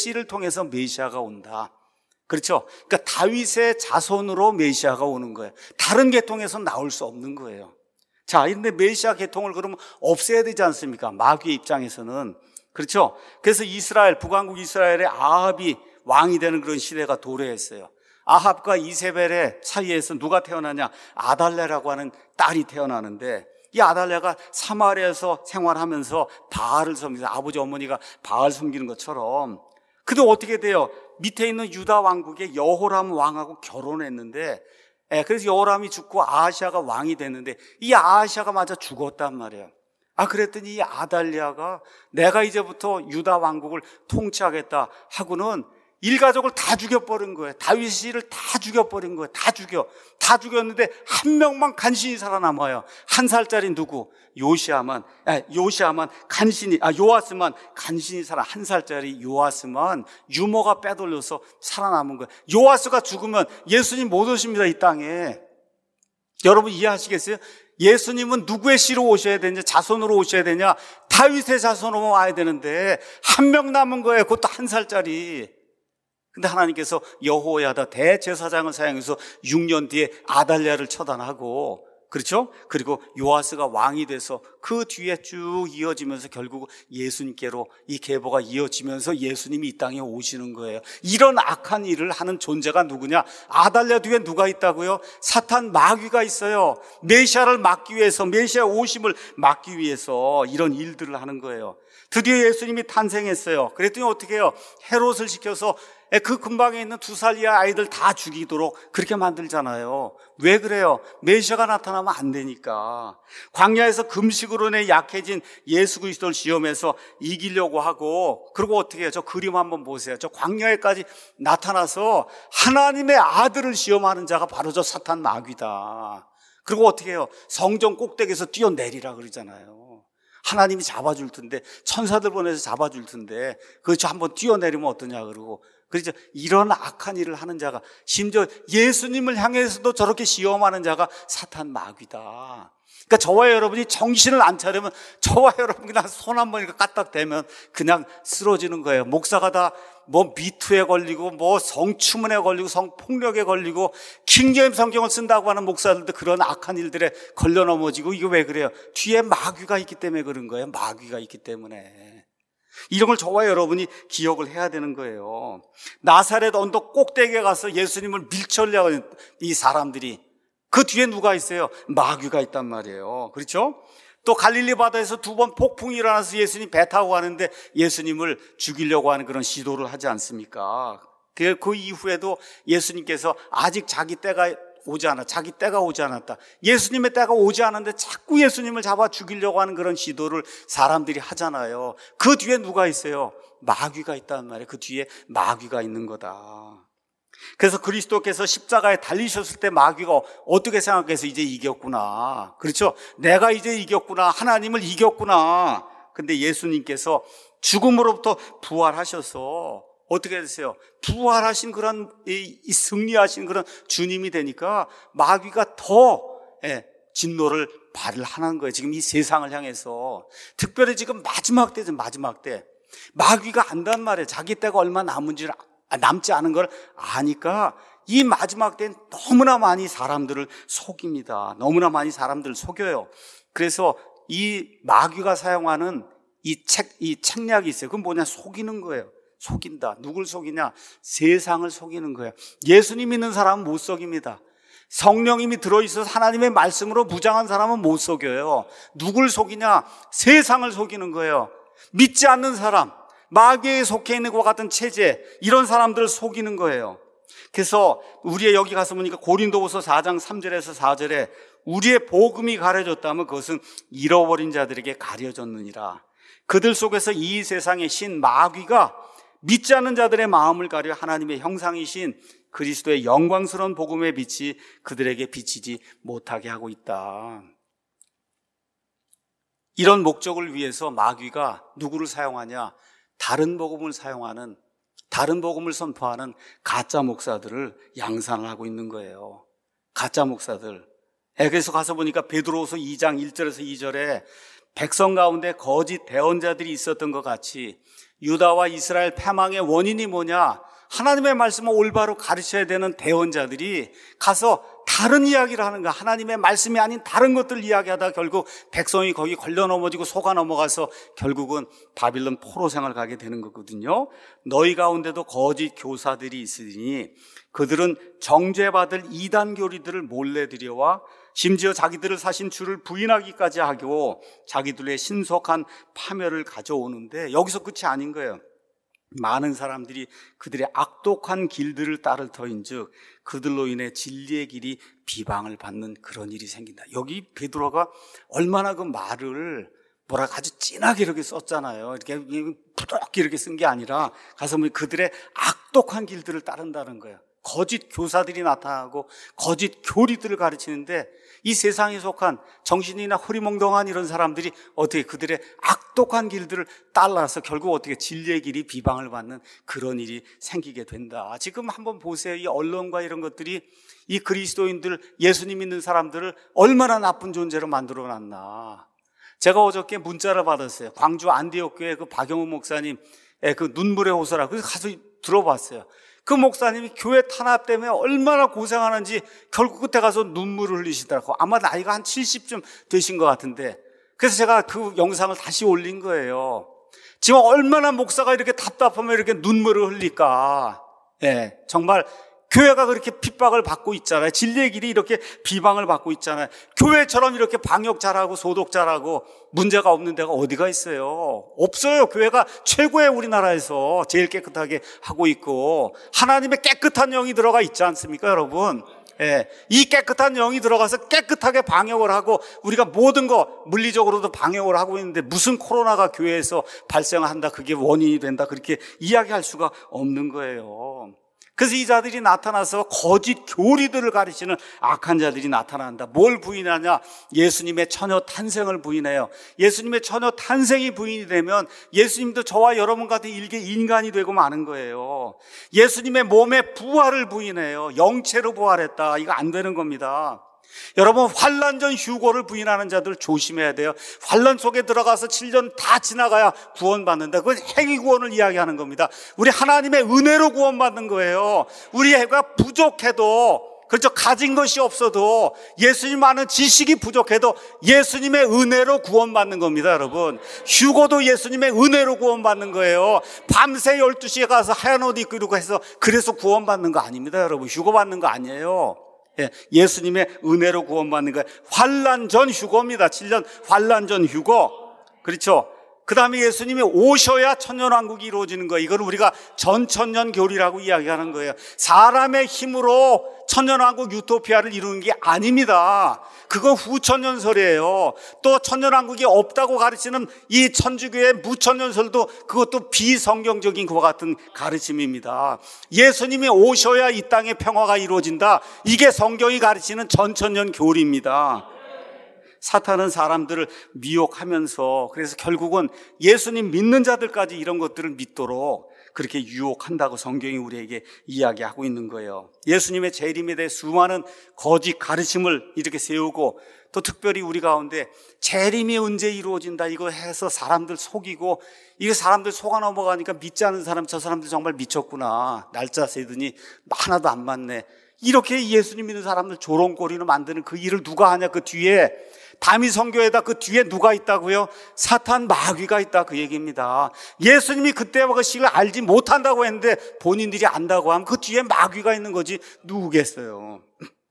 메시아가 온다. 그렇죠? 그러니까 다윗의 자손으로 메시아가 오는 거예요. 다른 계통에서 나올 수 없는 거예요. 자, 그런데 메시아 계통을 그러면 없애야 되지 않습니까? 마귀의 입장에서는. 그렇죠? 그래서 북왕국 이스라엘의 아합이 왕이 되는 그런 시대가 도래했어요. 아합과 이세벨의 사이에서 누가 태어나냐? 아달랴라고 하는 딸이 태어나는데, 이 아달랴가 사마리아에서 생활하면서 바알을 섬기는, 아버지 어머니가 바알 섬기는 것처럼. 근데 어떻게 돼요? 밑에 있는 유다 왕국의 여호람 왕하고 결혼했는데, 그래서 여호람이 죽고 아하시아가 왕이 됐는데, 이 아하시아가 맞아 죽었단 말이에요. 그랬더니 이 아달랴가 내가 이제부터 유다 왕국을 통치하겠다 하고는 일가족을 다 죽여버린 거예요. 다윗을 다 죽여버린 거예요. 다 죽였는데 한 명만 간신히 살아남아요. 1살짜리 누구? 요아스만 간신히 살아. 1살짜리 요아스만 유모가 빼돌려서 살아남은 거예요. 요아스가 죽으면 예수님 못 오십니다, 이 땅에. 여러분 이해하시겠어요? 예수님은 누구의 씨로 오셔야 되냐? 자손으로 오셔야 되냐? 다윗의 자손으로 와야 되는데 한 명 남은 거예요. 그것도 1살짜리. 근데 하나님께서 여호야다 대제사장을 사용해서 6년 뒤에 아달랴를 처단하고, 그렇죠? 그리고 요아스가 왕이 돼서 그 뒤에 쭉 이어지면서 결국 예수님께로 이 계보가 이어지면서 예수님이 이 땅에 오시는 거예요. 이런 악한 일을 하는 존재가 누구냐? 아달랴 뒤에 누가 있다고요? 사탄 마귀가 있어요. 메시아를 막기 위해서, 메시아 오심을 막기 위해서 이런 일들을 하는 거예요. 드디어 예수님이 탄생했어요. 그랬더니 어떻게 해요? 헤롯을 시켜서 그 근방에 있는 2살 이하 아이들 다 죽이도록 그렇게 만들잖아요. 왜 그래요? 메시아가 나타나면 안 되니까. 광야에서 금식으로 약해진 예수 그리스도를 시험해서 이기려고 하고, 그리고 어떻게 해요? 저 그림 한번 보세요. 저 광야에까지 나타나서 하나님의 아들을 시험하는 자가 바로 저 사탄 마귀다. 그리고 어떻게 해요? 성전 꼭대기에서 뛰어내리라 그러잖아요. 하나님이 잡아줄 텐데, 천사들 보내서 잡아줄 텐데, 그렇죠, 한번 뛰어내리면 어떠냐 그러고. 그렇죠. 이런 악한 일을 하는 자가, 심지어 예수님을 향해서도 저렇게 시험하는 자가 사탄 마귀다. 그러니까 저와 여러분이 정신을 안 차리면, 저와 여러분이 그냥 손 한 번 까딱대면 그냥 쓰러지는 거예요. 목사가 다 미투에 걸리고, 성추문에 걸리고, 성폭력에 걸리고, 킹제임스 성경을 쓴다고 하는 목사들도 그런 악한 일들에 걸려 넘어지고. 이거 왜 그래요? 뒤에 마귀가 있기 때문에 그런 거예요. 마귀가 있기 때문에. 이런 걸 저와 여러분이 기억을 해야 되는 거예요. 나사렛 언덕 꼭대기에 가서 예수님을 밀쳐내려고 하는 이 사람들이, 그 뒤에 누가 있어요? 마귀가 있단 말이에요. 그렇죠? 또 갈릴리 바다에서 2번 폭풍이 일어나서 예수님 배 타고 가는데 예수님을 죽이려고 하는 그런 시도를 하지 않습니까? 그 이후에도 예수님께서 아직 자기 때가 오지 않았다. 예수님의 때가 오지 않았는데 자꾸 예수님을 잡아 죽이려고 하는 그런 시도를 사람들이 하잖아요. 그 뒤에 누가 있어요? 마귀가 있단 말이에요. 그 뒤에 마귀가 있는 거다. 그래서 그리스도께서 십자가에 달리셨을 때 마귀가 어떻게 생각해서 이제 이겼구나. 그렇죠? 내가 이제 이겼구나. 하나님을 이겼구나. 근데 예수님께서 죽음으로부터 부활하셔서 어떻게 되세요? 부활하신 그런 이 승리하신 그런 주님이 되니까 마귀가 더 진노를 발휘하는 거예요. 지금 이 세상을 향해서. 특별히 지금 마지막 때죠. 마지막 때. 마귀가 안단 말이에요. 자기 때가 얼마 남지 않은 걸 아니까 이 마지막 때는 너무나 많이 사람들을 속입니다. 너무나 많이 사람들을 속여요. 그래서 이 마귀가 사용하는 이 책략이 있어요. 그건 뭐냐? 속이는 거예요. 속인다. 누굴 속이냐? 세상을 속이는 거예요. 예수님 믿는 사람은 못 속입니다. 성령님이 들어있어서 하나님의 말씀으로 무장한 사람은 못 속여요. 누굴 속이냐? 세상을 속이는 거예요. 믿지 않는 사람, 마귀에 속해 있는 것 같은 체제, 이런 사람들을 속이는 거예요. 그래서 우리의 여기 가서 보니까 고린도후서 4장 3절에서 4절에 우리의 복음이 가려졌다면 그것은 잃어버린 자들에게 가려졌느니라. 그들 속에서 이 세상의 신 마귀가 믿지 않는 자들의 마음을 가려 하나님의 형상이신 그리스도의 영광스러운 복음의 빛이 그들에게 비치지 못하게 하고 있다. 이런 목적을 위해서 마귀가 누구를 사용하냐? 다른 복음을 사용하는, 다른 복음을 선포하는 가짜 목사들을 양산을 하고 있는 거예요. 가짜 목사들. 그래서 가서 보니까 베드로후서 2장 1절에서 2절에 백성 가운데 거짓 대언자들이 있었던 것 같이 유다와 이스라엘 패망의 원인이 뭐냐? 하나님의 말씀을 올바로 가르쳐야 되는 대언자들이 가서 다른 이야기를 하는 거야. 하나님의 말씀이 아닌 다른 것들을 이야기하다 결국 백성이 거기 걸려 넘어지고 속아 넘어가서 결국은 바빌론 포로생활 가게 되는 거거든요. 너희 가운데도 거짓 교사들이 있으니 그들은 정죄받을 이단 교리들을 몰래 들여와 심지어 자기들을 사신 주를 부인하기까지 하고 자기들의 신속한 파멸을 가져오는데 여기서 끝이 아닌 거예요. 많은 사람들이 그들의 악독한 길들을 따를 터인즉 그들로 인해 진리의 길이 비방을 받는 그런 일이 생긴다. 여기 베드로가 얼마나 그 말을 아주 진하게 이렇게 썼잖아요. 이렇게 부드럽게 이렇게 쓴 게 아니라 가서 보면 그들의 악독한 길들을 따른다는 거예요. 거짓 교사들이 나타나고 거짓 교리들을 가르치는데 이 세상에 속한 정신이나 흐리멍덩한 이런 사람들이 어떻게 그들의 악독한 길들을 따라서 결국 어떻게 진리의 길이 비방을 받는 그런 일이 생기게 된다. 지금 한번 보세요. 이 언론과 이런 것들이 이 그리스도인들, 예수님 믿는 사람들을 얼마나 나쁜 존재로 만들어놨나. 제가 어저께 문자를 받았어요. 광주 안디옥교회 그 박영훈 목사님 그 눈물의 호소라. 그래서 가서 들어봤어요. 그 목사님이 교회 탄압 때문에 얼마나 고생하는지 결국 끝에 가서 눈물을 흘리시더라고요. 아마 나이가 한 70쯤 되신 것 같은데 그래서 제가 그 영상을 다시 올린 거예요. 지금 얼마나 목사가 이렇게 답답하면 이렇게 눈물을 흘릴까. 정말 교회가 그렇게 핍박을 받고 있잖아요. 진리의 길이 이렇게 비방을 받고 있잖아요. 교회처럼 이렇게 방역 잘하고 소독 잘하고 문제가 없는 데가 어디가 있어요? 없어요. 교회가 최고의 우리나라에서 제일 깨끗하게 하고 있고 하나님의 깨끗한 영이 들어가 있지 않습니까, 여러분? 이 깨끗한 영이 들어가서 깨끗하게 방역을 하고 우리가 모든 거 물리적으로도 방역을 하고 있는데 무슨 코로나가 교회에서 발생한다, 그게 원인이 된다, 그렇게 이야기할 수가 없는 거예요. 그래서 이 자들이 나타나서 거짓 교리들을 가르치는 악한 자들이 나타난다. 뭘 부인하냐? 예수님의 처녀 탄생을 부인해요. 예수님의 처녀 탄생이 부인이 되면 예수님도 저와 여러분 같은 일개 인간이 되고 마는 거예요. 예수님의 몸의 부활을 부인해요. 영체로 부활했다. 이거 안 되는 겁니다. 여러분, 환난 전 휴고를 부인하는 자들 조심해야 돼요. 환난 속에 들어가서 7년 다 지나가야 구원받는다. 그건 행위 구원을 이야기하는 겁니다. 우리 하나님의 은혜로 구원받는 거예요. 우리 애가 부족해도, 그렇죠, 가진 것이 없어도, 예수님 아는 지식이 부족해도 예수님의 은혜로 구원받는 겁니다, 여러분. 휴고도 예수님의 은혜로 구원받는 거예요. 밤새 12시에 가서 하얀 옷 입고 해서 그래서 구원받는 거 아닙니다, 여러분. 휴고 받는 거 아니에요. 예수님의 은혜로 구원받는 거예요. 환난 전 휴고입니다. 7년 환난 전 휴고. 그렇죠. 그 다음에 예수님이 오셔야 천년왕국이 이루어지는 거예요. 이걸 우리가 전천년 교리라고 이야기하는 거예요. 사람의 힘으로 천년왕국 유토피아를 이루는 게 아닙니다. 그건 후천년설이에요. 또 천년왕국이 없다고 가르치는 이 천주교의 무천년설도 그것도 비성경적인 그와 같은 가르침입니다. 예수님이 오셔야 이 땅에 평화가 이루어진다. 이게 성경이 가르치는 전천년 교리입니다. 사탄은 사람들을 미혹하면서 그래서 결국은 예수님 믿는 자들까지 이런 것들을 믿도록 그렇게 유혹한다고 성경이 우리에게 이야기하고 있는 거예요. 예수님의 재림에 대해 수많은 거짓 가르침을 이렇게 세우고 또 특별히 우리 가운데 재림이 언제 이루어진다 이거 해서 사람들 속이고 이게 사람들 속아 넘어가니까 믿지 않는 사람 저 사람들 정말 미쳤구나. 날짜 세더니 하나도 안 맞네. 이렇게 예수님 믿는 사람들 조롱거리로 만드는 그 일을 누가 하냐? 그 뒤에 다미성교에다 그 뒤에 누가 있다고요? 사탄 마귀가 있다 그 얘기입니다. 예수님이 그때와 그 시를 알지 못한다고 했는데 본인들이 안다고 하면 그 뒤에 마귀가 있는 거지 누구겠어요?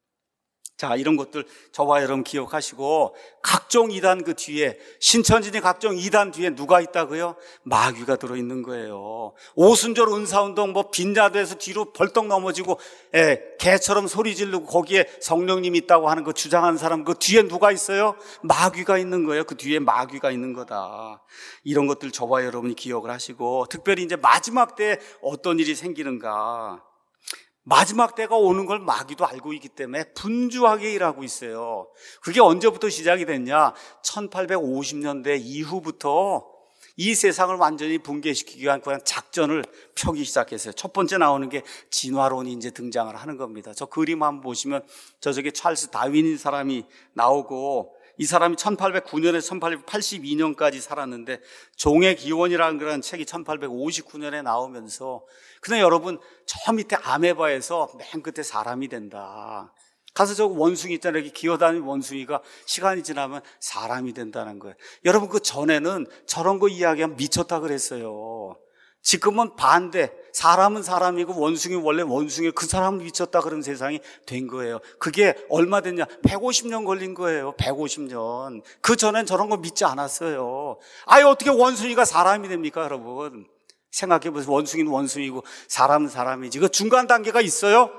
자, 이런 것들 저와 여러분 기억하시고 각종 이단 그 뒤에 신천지니 각종 이단 뒤에 누가 있다고요? 마귀가 들어있는 거예요. 오순절 은사운동 빈자도에서 뒤로 벌떡 넘어지고 개처럼 소리 지르고 거기에 성령님이 있다고 하는 거 주장하는 사람 그 뒤에 누가 있어요? 마귀가 있는 거예요. 그 뒤에 마귀가 있는 거다. 이런 것들 저와 여러분이 기억을 하시고 특별히 이제 마지막 때에 어떤 일이 생기는가. 마지막 때가 오는 걸 마귀도 알고 있기 때문에 분주하게 일하고 있어요. 그게 언제부터 시작이 됐냐? 1850년대 이후부터 이 세상을 완전히 붕괴시키기 위한 그런 작전을 펴기 시작했어요. 첫 번째 나오는 게 진화론이 이제 등장을 하는 겁니다. 저 그림 한번 보시면 저쪽에 찰스 다윈인 사람이 나오고 이 사람이 1809년에서 1882년까지 살았는데 종의 기원이라는 그런 책이 1859년에 나오면서 그냥 여러분 저 밑에 아메바에서 맨 끝에 사람이 된다. 가서 저 원숭이 있잖아요. 이렇게 기어다니는 원숭이가 시간이 지나면 사람이 된다는 거예요. 여러분 그 전에는 저런 거 이야기하면 미쳤다 그랬어요. 지금은 반대. 사람은 사람이고 원숭이 원래 원숭이 그 사람은 미쳤다 그런 세상이 된 거예요. 그게 얼마 됐냐? 150년 걸린 거예요. 150년. 그 전엔 저런 거 믿지 않았어요. 아예 어떻게 원숭이가 사람이 됩니까, 여러분? 생각해보세요. 원숭이는 원숭이고 사람은 사람이지. 그 중간 단계가 있어요?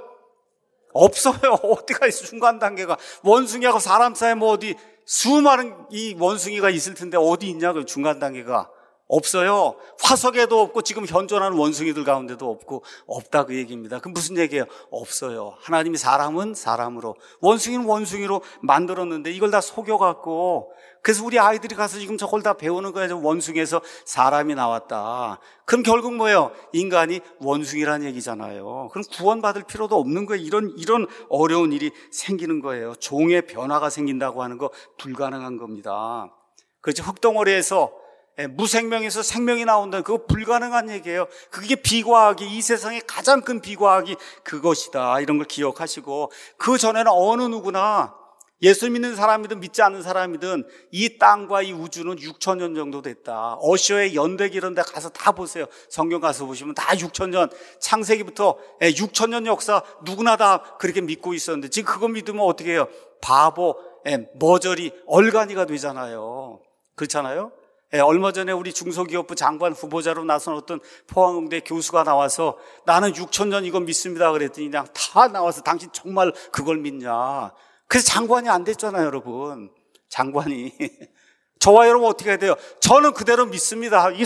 없어요. 어디가 있어, 중간 단계가. 원숭이하고 사람 사이에 어디 수많은 이 원숭이가 있을 텐데 어디 있냐, 그 중간 단계가. 없어요. 화석에도 없고 지금 현존하는 원숭이들 가운데도 없고 없다 그 얘기입니다. 그럼 무슨 얘기예요? 없어요. 하나님이 사람은 사람으로 원숭이는 원숭이로 만들었는데 이걸 다 속여갖고 그래서 우리 아이들이 가서 지금 저걸 다 배우는 거예요. 원숭이에서 사람이 나왔다. 그럼 결국 뭐예요? 인간이 원숭이라는 얘기잖아요. 그럼 구원받을 필요도 없는 거예요. 이런 어려운 일이 생기는 거예요. 종의 변화가 생긴다고 하는 거 불가능한 겁니다. 그렇죠. 흙덩어리에서 무생명에서 생명이 나온다는 그거 불가능한 얘기예요. 그게 비과학이 이 세상의 가장 큰 비과학이 그것이다. 이런 걸 기억하시고 그 전에는 어느 누구나 예수 믿는 사람이든 믿지 않는 사람이든 이 땅과 이 우주는 6,000년 정도 됐다. 어셔의 연대기 이런 데 가서 다 보세요. 성경 가서 보시면 다 6,000년 창세기부터 6,000년 역사 누구나 다 그렇게 믿고 있었는데 지금 그거 믿으면 어떻게 해요? 바보, 머저리, 얼간이가 되잖아요. 그렇잖아요? 얼마 전에 우리 중소기업부 장관 후보자로 나선 어떤 포항음대 교수가 나와서 나는 6,000년 이거 믿습니다 그랬더니 그냥 다 나와서 당신 정말 그걸 믿냐. 그래서 장관이 안 됐잖아요, 여러분. 장관이. 저와 여러분 어떻게 해야 돼요? 저는 그대로 믿습니다. 이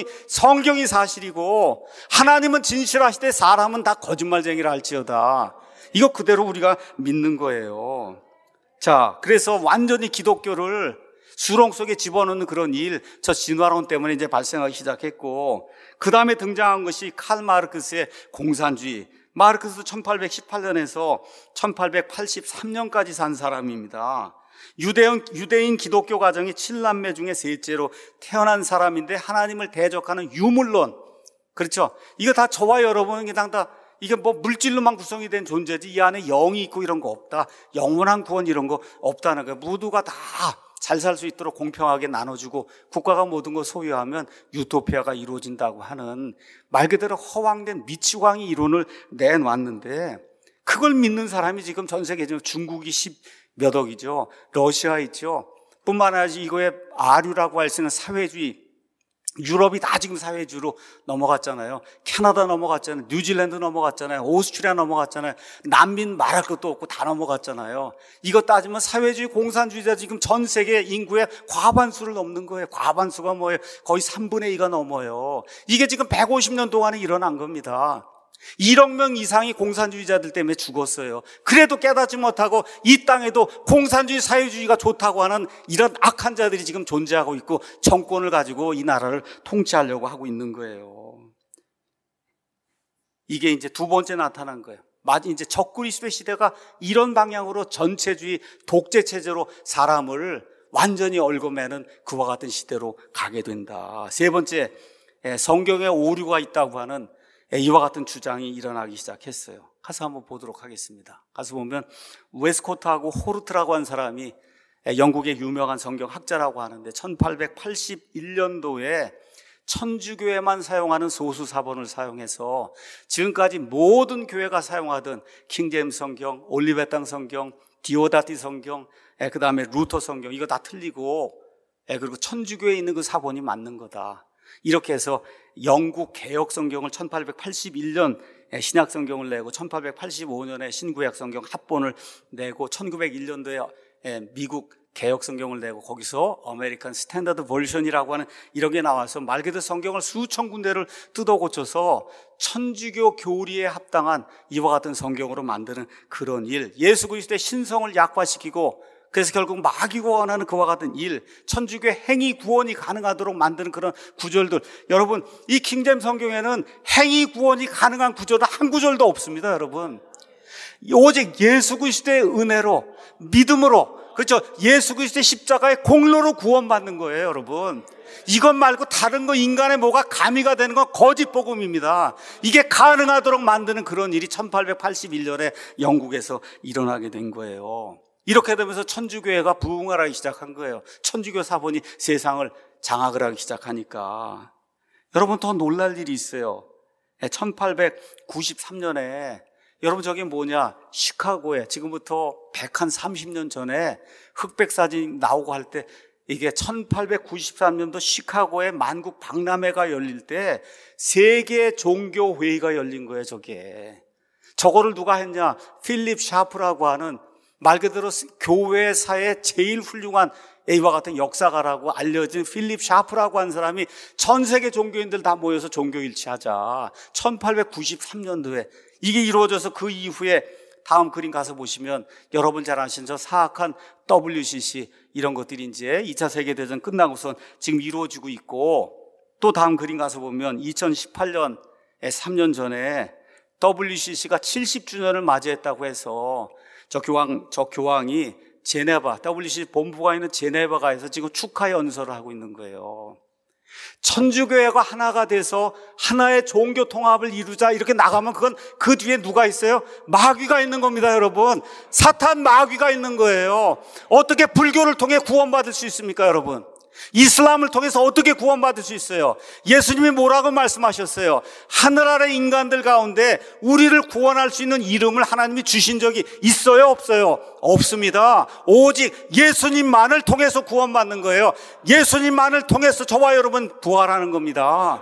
성경이 사실이고 하나님은 진실하시되 사람은 다 거짓말쟁이라 할지어다. 이거 그대로 우리가 믿는 거예요. 자, 그래서 완전히 기독교를 수렁 속에 집어넣는 그런 일, 저 진화론 때문에 이제 발생하기 시작했고, 그 다음에 등장한 것이 칼 마르크스의 공산주의. 마르크스도 1818년에서 1883년까지 산 사람입니다. 유대인 기독교 가정의 7남매 중에 셋째로 태어난 사람인데 하나님을 대적하는 유물론. 그렇죠? 이거 다 저와 여러분은 그냥 다 이게 물질로만 구성이 된 존재지 이 안에 영이 있고 이런 거 없다. 영원한 구원 이런 거 없다는 거예요. 모두가 다 잘 살 수 있도록 공평하게 나눠주고 국가가 모든 걸 소유하면 유토피아가 이루어진다고 하는 말 그대로 허황된 미치광이 이론을 내놨는데 그걸 믿는 사람이 지금 전 세계적으로 중국이 10몇 억이죠. 러시아 있죠. 뿐만 아니라 이거에 아류라고 할 수 있는 사회주의 유럽이 다 지금 사회주의로 넘어갔잖아요. 캐나다 넘어갔잖아요. 뉴질랜드 넘어갔잖아요. 오스트리아 넘어갔잖아요. 난민 말할 것도 없고 다 넘어갔잖아요. 이거 따지면 사회주의 공산주의자 지금 전 세계 인구의 과반수를 넘는 거예요. 과반수가 뭐예요? 거의 3분의 2가 넘어요. 이게 지금 150년 동안에 일어난 겁니다. 1억 명 이상이 공산주의자들 때문에 죽었어요. 그래도 깨닫지 못하고 이 땅에도 공산주의 사회주의가 좋다고 하는 이런 악한 자들이 지금 존재하고 있고 정권을 가지고 이 나라를 통치하려고 하고 있는 거예요. 이게 이제 두 번째 나타난 거예요. 이제 적그리스도의 시대가 이런 방향으로 전체주의 독재 체제로 사람을 완전히 얽어매는 그와 같은 시대로 가게 된다. 세 번째, 성경에 오류가 있다고 하는 이와 같은 주장이 일어나기 시작했어요. 가서 한번 보도록 하겠습니다. 가서 보면 웨스코트하고 호르트라고 한 사람이 영국의 유명한 성경 학자라고 하는데 1881년도에 천주교회만 사용하는 소수 사본을 사용해서 지금까지 모든 교회가 사용하던 킹제임스 성경, 올리베탕 성경, 디오다티 성경, 그 다음에 루터 성경 이거 다 틀리고 그리고 천주교에 있는 그 사본이 맞는 거다. 이렇게 해서 영국 개역 성경을 1881년 신약 성경을 내고 1885년에 신구약 성경 합본을 내고 1901년도에 미국 개역 성경을 내고 거기서 아메리칸 스탠다드 버전이라고 하는 이런 게 나와서 말 그대로 성경을 수천 군데를 뜯어 고쳐서 천주교 교리에 합당한 이와 같은 성경으로 만드는 그런 일, 예수 그리스도의 신성을 약화시키고 그래서 결국 마귀가 원하는 그와 같은 일, 천주교의 행위 구원이 가능하도록 만드는 그런 구절들. 여러분, 이 킹제임스 성경에는 행위 구원이 가능한 구절은 한 구절도 없습니다, 여러분. 오직 예수 그리스도의 은혜로, 믿음으로, 그렇죠? 예수 그리스도의 십자가의 공로로 구원받는 거예요, 여러분. 이것 말고 다른 거 인간의 뭐가 가미가 되는 건 거짓 복음입니다. 이게 가능하도록 만드는 그런 일이 1881년에 영국에서 일어나게 된 거예요. 이렇게 되면서 천주교회가 부흥을 하기 시작한 거예요. 천주교 사본이 세상을 장악을 하기 시작하니까. 여러분, 더 놀랄 일이 있어요. 1893년에 여러분 저게 뭐냐, 시카고에 지금부터 130년 전에 흑백 사진 나오고 할 때 이게 1893년도 시카고에 만국 박람회가 열릴 때 세계 종교 회의가 열린 거예요. 저거를 누가 했냐, 필립 샤프라고 하는 말 그대로 교회사의 제일 훌륭한 이와 같은 역사가라고 알려진 필립 샤프라고 한 사람이 전 세계 종교인들 다 모여서 종교일치하자. 1893년도에 이게 이루어져서 그 이후에 다음 그림 가서 보시면 여러분 잘 아시는 저 사악한 WCC 이런 것들이 이제 2차 세계대전 끝나고선 지금 이루어지고 있고, 또 다음 그림 가서 보면 2018년 3년 전에 WCC가 70주년을 맞이했다고 해서 저 교황이 제네바, WCC 본부가 있는 제네바가에서 지금 축하 연설을 하고 있는 거예요. 천주교회가 하나가 돼서 하나의 종교 통합을 이루자 이렇게 나가면 그건 그 뒤에 누가 있어요? 마귀가 있는 겁니다, 여러분. 사탄 마귀가 있는 거예요. 어떻게 불교를 통해 구원받을 수 있습니까, 여러분? 이슬람을 통해서 어떻게 구원받을 수 있어요? 예수님이 뭐라고 말씀하셨어요? 하늘 아래 인간들 가운데 우리를 구원할 수 있는 이름을 하나님이 주신 적이 있어요, 없어요? 없습니다. 오직 예수님만을 통해서 구원받는 거예요. 예수님만을 통해서 저와 여러분 부활하는 겁니다.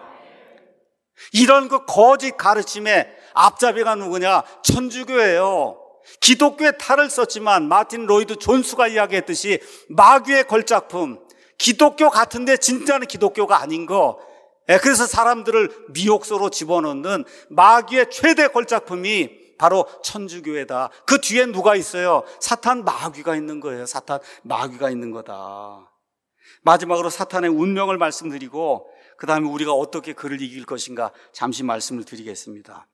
이런 그 거짓 가르침의 앞잡이가 누구냐? 천주교예요. 기독교의 탈을 썼지만 마틴 로이드 존스가 이야기했듯이 마귀의 걸작품, 기독교 같은데 진짜는 기독교가 아닌 거, 그래서 사람들을 미혹소로 집어넣는 마귀의 최대 걸작품이 바로 천주교회다. 그 뒤에 누가 있어요? 사탄 마귀가 있는 거예요. 사탄 마귀가 있는 거다. 마지막으로 사탄의 운명을 말씀드리고 그 다음에 우리가 어떻게 그를 이길 것인가 잠시 말씀을 드리겠습니다.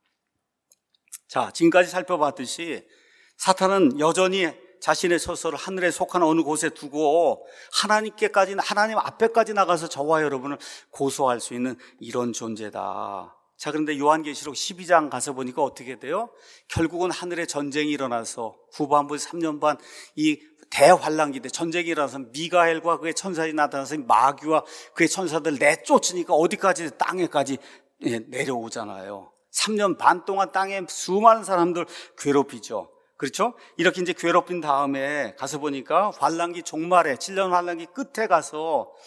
자, 지금까지 살펴봤듯이 사탄은 여전히 자신의 처소를 하늘에 속한 어느 곳에 두고 하나님께까지, 하나님 앞에까지 나가서 저와 여러분을 고소할 수 있는 이런 존재다. 자, 그런데 요한계시록 12장 가서 보니까 어떻게 돼요? 결국은 하늘에 전쟁이 일어나서 후반부 3년 반 이 대환란기 때 전쟁이 일어나서 미가엘과 그의 천사들이 나타나서 마귀와 그의 천사들 내쫓으니까 어디까지, 땅에까지 내려오잖아요. 3년 반 동안 땅에 수많은 사람들 괴롭히죠. 그렇죠? 이렇게 이제 괴롭힌 다음에 가서 보니까 환란기 종말에 7년 환란기 끝에 가서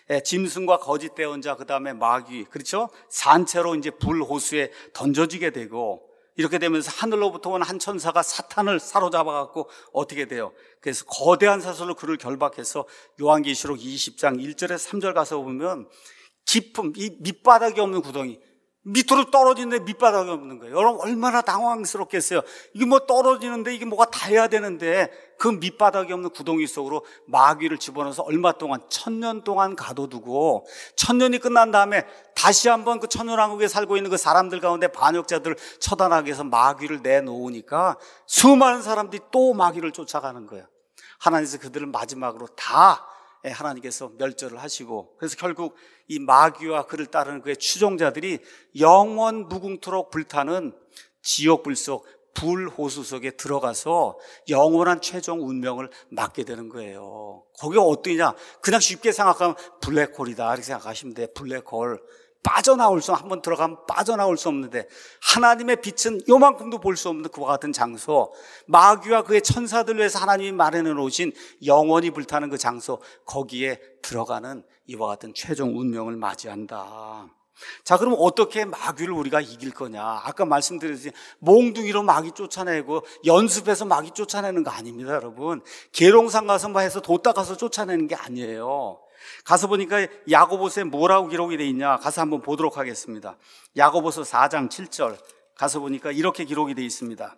짐승과 거짓 대언자, 그 다음에 마귀, 그렇죠? 산채로 이제 불호수에 던져지게 되고, 이렇게 되면서 하늘로부터 온 한 천사가 사탄을 사로잡아갖고 어떻게 돼요? 그래서 거대한 사슬로 그를 결박해서 요한계시록 20장 1절에서 3절 가서 보면 깊은 이 밑바닥이 없는 구덩이, 밑으로 떨어지는데 밑바닥이 없는 거예요. 여러분 얼마나 당황스럽겠어요. 이게 뭐 떨어지는데 이게 뭐가 닿아야 되는데 그 밑바닥이 없는 구덩이 속으로 마귀를 집어넣어서 얼마 동안 1000년 동안 가둬두고 1000년이 끝난 다음에 다시 한번 그 천연왕국에 살고 있는 그 사람들 가운데 반역자들을 처단하기 위해서 마귀를 내놓으니까 수많은 사람들이 또 마귀를 쫓아가는 거예요. 하나님께서 그들을 마지막으로 다 하나님께서 멸절을 하시고, 그래서 결국 이 마귀와 그를 따르는 그의 추종자들이 영원 무궁토록 불타는 지옥불 속 불호수 속에 들어가서 영원한 최종 운명을 맞게 되는 거예요. 거기가 어떠냐? 그냥 쉽게 생각하면 블랙홀이다 이렇게 생각하시면 돼요. 블랙홀. 빠져나올 수, 한번 들어가면 빠져나올 수 없는데 하나님의 빛은 요만큼도 볼 수 없는 그와 같은 장소, 마귀와 그의 천사들 위해서 하나님이 마련해 놓으신 영원히 불타는 그 장소, 거기에 들어가는 이와 같은 최종 운명을 맞이한다. 자, 그럼 어떻게 마귀를 우리가 이길 거냐? 아까 말씀드렸듯이 몽둥이로 마귀 쫓아내고 연습해서 마귀 쫓아내는 거 아닙니다, 여러분. 계룡산 가서 뭐 해서 돛 닦아서 쫓아내는 게 아니에요. 가서 보니까 야고보서에 뭐라고 기록이 되어 있냐? 가서 한번 보도록 하겠습니다. 야고보서 4장 7절 가서 보니까 이렇게 기록이 되어 있습니다.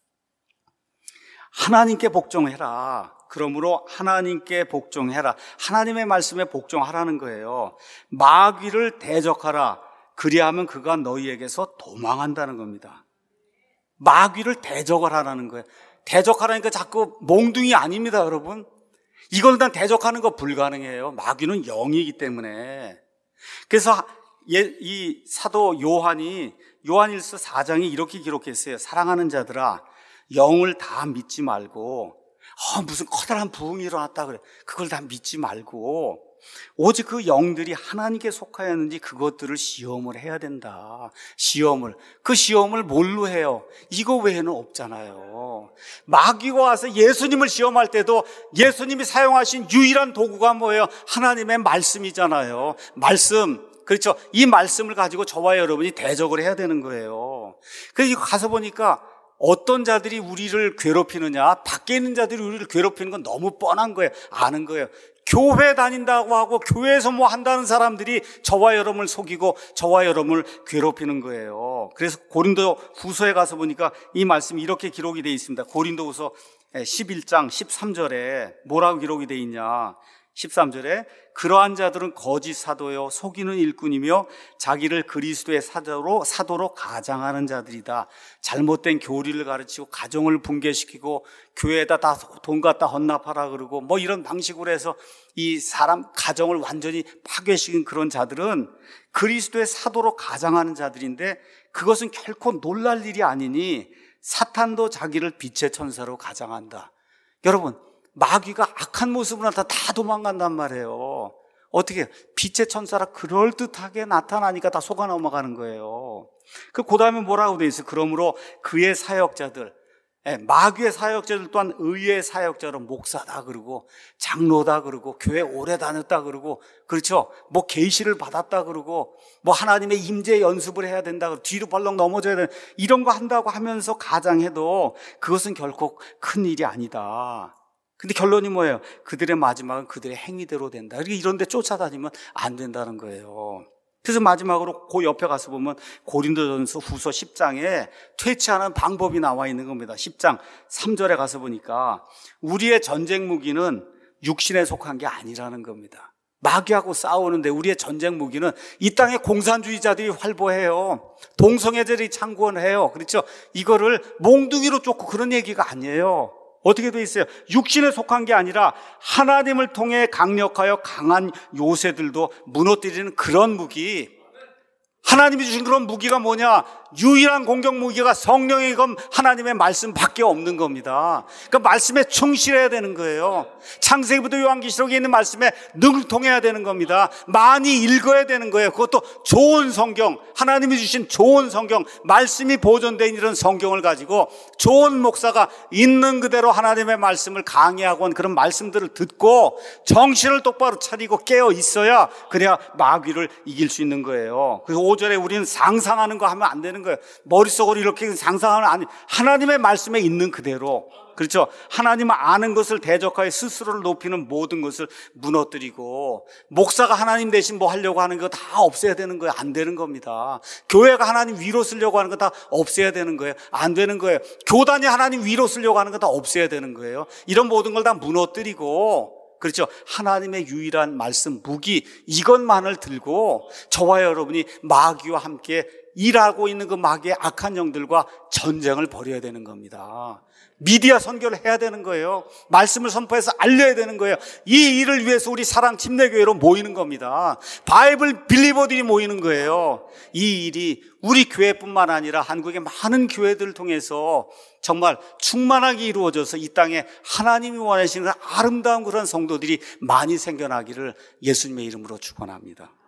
하나님께 복종해라. 그러므로 하나님께 복종해라. 하나님의 말씀에 복종하라는 거예요. 마귀를 대적하라. 그리하면 그가 너희에게서 도망한다는 겁니다. 마귀를 대적을 하라는 거예요. 대적하라니까 자꾸 몽둥이 아닙니다, 여러분. 이건 일단 대적하는 거 불가능해요. 마귀는 영이기 때문에. 그래서 이 사도 요한이 요한일서 4장이 이렇게 기록했어요. 사랑하는 자들아, 영을 다 믿지 말고 무슨 커다란 부흥이 일어났다 그래. 그걸 다 믿지 말고 오직 그 영들이 하나님께 속하였는지 그것들을 시험을 해야 된다. 그 시험을 뭘로 해요? 이거 외에는 없잖아요. 마귀가 와서 예수님을 시험할 때도 예수님이 사용하신 유일한 도구가 뭐예요? 하나님의 말씀이잖아요. 말씀. 그렇죠. 이 말씀을 가지고 저와 여러분이 대적을 해야 되는 거예요. 그래서 가서 보니까 어떤 자들이 우리를 괴롭히느냐, 밖에 있는 자들이 우리를 괴롭히는 건 너무 뻔한 거예요. 아는 거예요. 교회 다닌다고 하고 교회에서 뭐 한다는 사람들이 저와 여러분을 속이고 저와 여러분을 괴롭히는 거예요. 그래서 고린도 후서에 가서 보니까 이 말씀이 이렇게 기록이 되어 있습니다. 고린도 후서 11장 13절에 뭐라고 기록이 되어 있냐? 13절에 그러한 자들은 거짓 사도요 속이는 일꾼이며 자기를 그리스도의 사도로 가장하는 자들이다. 잘못된 교리를 가르치고 가정을 붕괴시키고 교회에다 다 돈 갖다 헌납하라 그러고 뭐 이런 방식으로 해서 이 사람 가정을 완전히 파괴시킨 그런 자들은 그리스도의 사도로 가장하는 자들인데 그것은 결코 놀랄 일이 아니니 사탄도 자기를 빛의 천사로 가장한다. 여러분, 마귀가 악한 모습으로 나타나 다 도망간단 말이에요. 어떻게 빛의 천사라 그럴듯하게 나타나니까 다 속아 넘어가는 거예요. 그 다음에 뭐라고 돼 있어요? 그러므로 그의 사역자들, 마귀의 사역자들 또한 의의 사역자로 목사다 그러고 장로다 그러고 교회 오래 다녔다 그러고 그렇죠. 뭐 계시를 받았다 그러고 뭐 하나님의 임재 연습을 해야 된다 그러고 뒤로 벌렁 넘어져야 된다 이런 거 한다고 하면서 가장해도 그것은 결코 큰 일이 아니다. 근데 결론이 뭐예요? 그들의 마지막은 그들의 행위대로 된다. 이런 데 쫓아다니면 안 된다는 거예요. 그래서 마지막으로 그 옆에 가서 보면 고린도전서 후서 10장에 퇴치하는 방법이 나와 있는 겁니다. 10장 3절에 가서 보니까 우리의 전쟁 무기는 육신에 속한 게 아니라는 겁니다. 마귀하고 싸우는데 우리의 전쟁 무기는 이 땅의 공산주의자들이 활보해요. 동성애자들이 창건해요. 그렇죠? 이거를 몽둥이로 쫓고 그런 얘기가 아니에요. 어떻게 돼 있어요? 육신에 속한 게 아니라 하나님을 통해 강력하여 강한 요새들도 무너뜨리는 그런 무기. 하나님이 주신 그런 무기가 뭐냐? 유일한 공격 무기가 성령의 검 하나님의 말씀밖에 없는 겁니다. 그 말씀에 충실해야 되는 거예요. 창세기부터 요한계시록에 있는 말씀에 능통해야 되는 겁니다. 많이 읽어야 되는 거예요. 그것도 좋은 성경, 하나님이 주신 좋은 성경, 말씀이 보존된 이런 성경을 가지고 좋은 목사가 있는 그대로 하나님의 말씀을 강의하고 온 그런 말씀들을 듣고 정신을 똑바로 차리고 깨어 있어야 그래야 마귀를 이길 수 있는 거예요. 그래서 5절에 우리는 상상하는 거 하면 안 되는 거예요. 머릿속으로 이렇게 상상하는 아니 하나님의 말씀에 있는 그대로, 그렇죠? 하나님을 아는 것을 대적하여 스스로를 높이는 모든 것을 무너뜨리고, 목사가 하나님 대신 뭐 하려고 하는 거 다 없애야 되는 거예요. 안 되는 겁니다. 교회가 하나님 위로 쓰려고 하는 거 다 없애야 되는 거예요. 안 되는 거예요. 교단이 하나님 위로 쓰려고 하는 거 다 없애야 되는 거예요. 이런 모든 걸 다 무너뜨리고, 그렇죠? 하나님의 유일한 말씀 무기 이것만을 들고 저와 여러분이 마귀와 함께 일하고 있는 그 마귀의 악한 영들과 전쟁을 벌여야 되는 겁니다. 미디어 선교를 해야 되는 거예요. 말씀을 선포해서 알려야 되는 거예요. 이 일을 위해서 우리 사랑 침례교회로 모이는 겁니다. 바이블 빌리버들이 모이는 거예요. 이 일이 우리 교회뿐만 아니라 한국의 많은 교회들을 통해서 정말 충만하게 이루어져서 이 땅에 하나님이 원하시는 아름다운 그런 성도들이 많이 생겨나기를 예수님의 이름으로 축원합니다.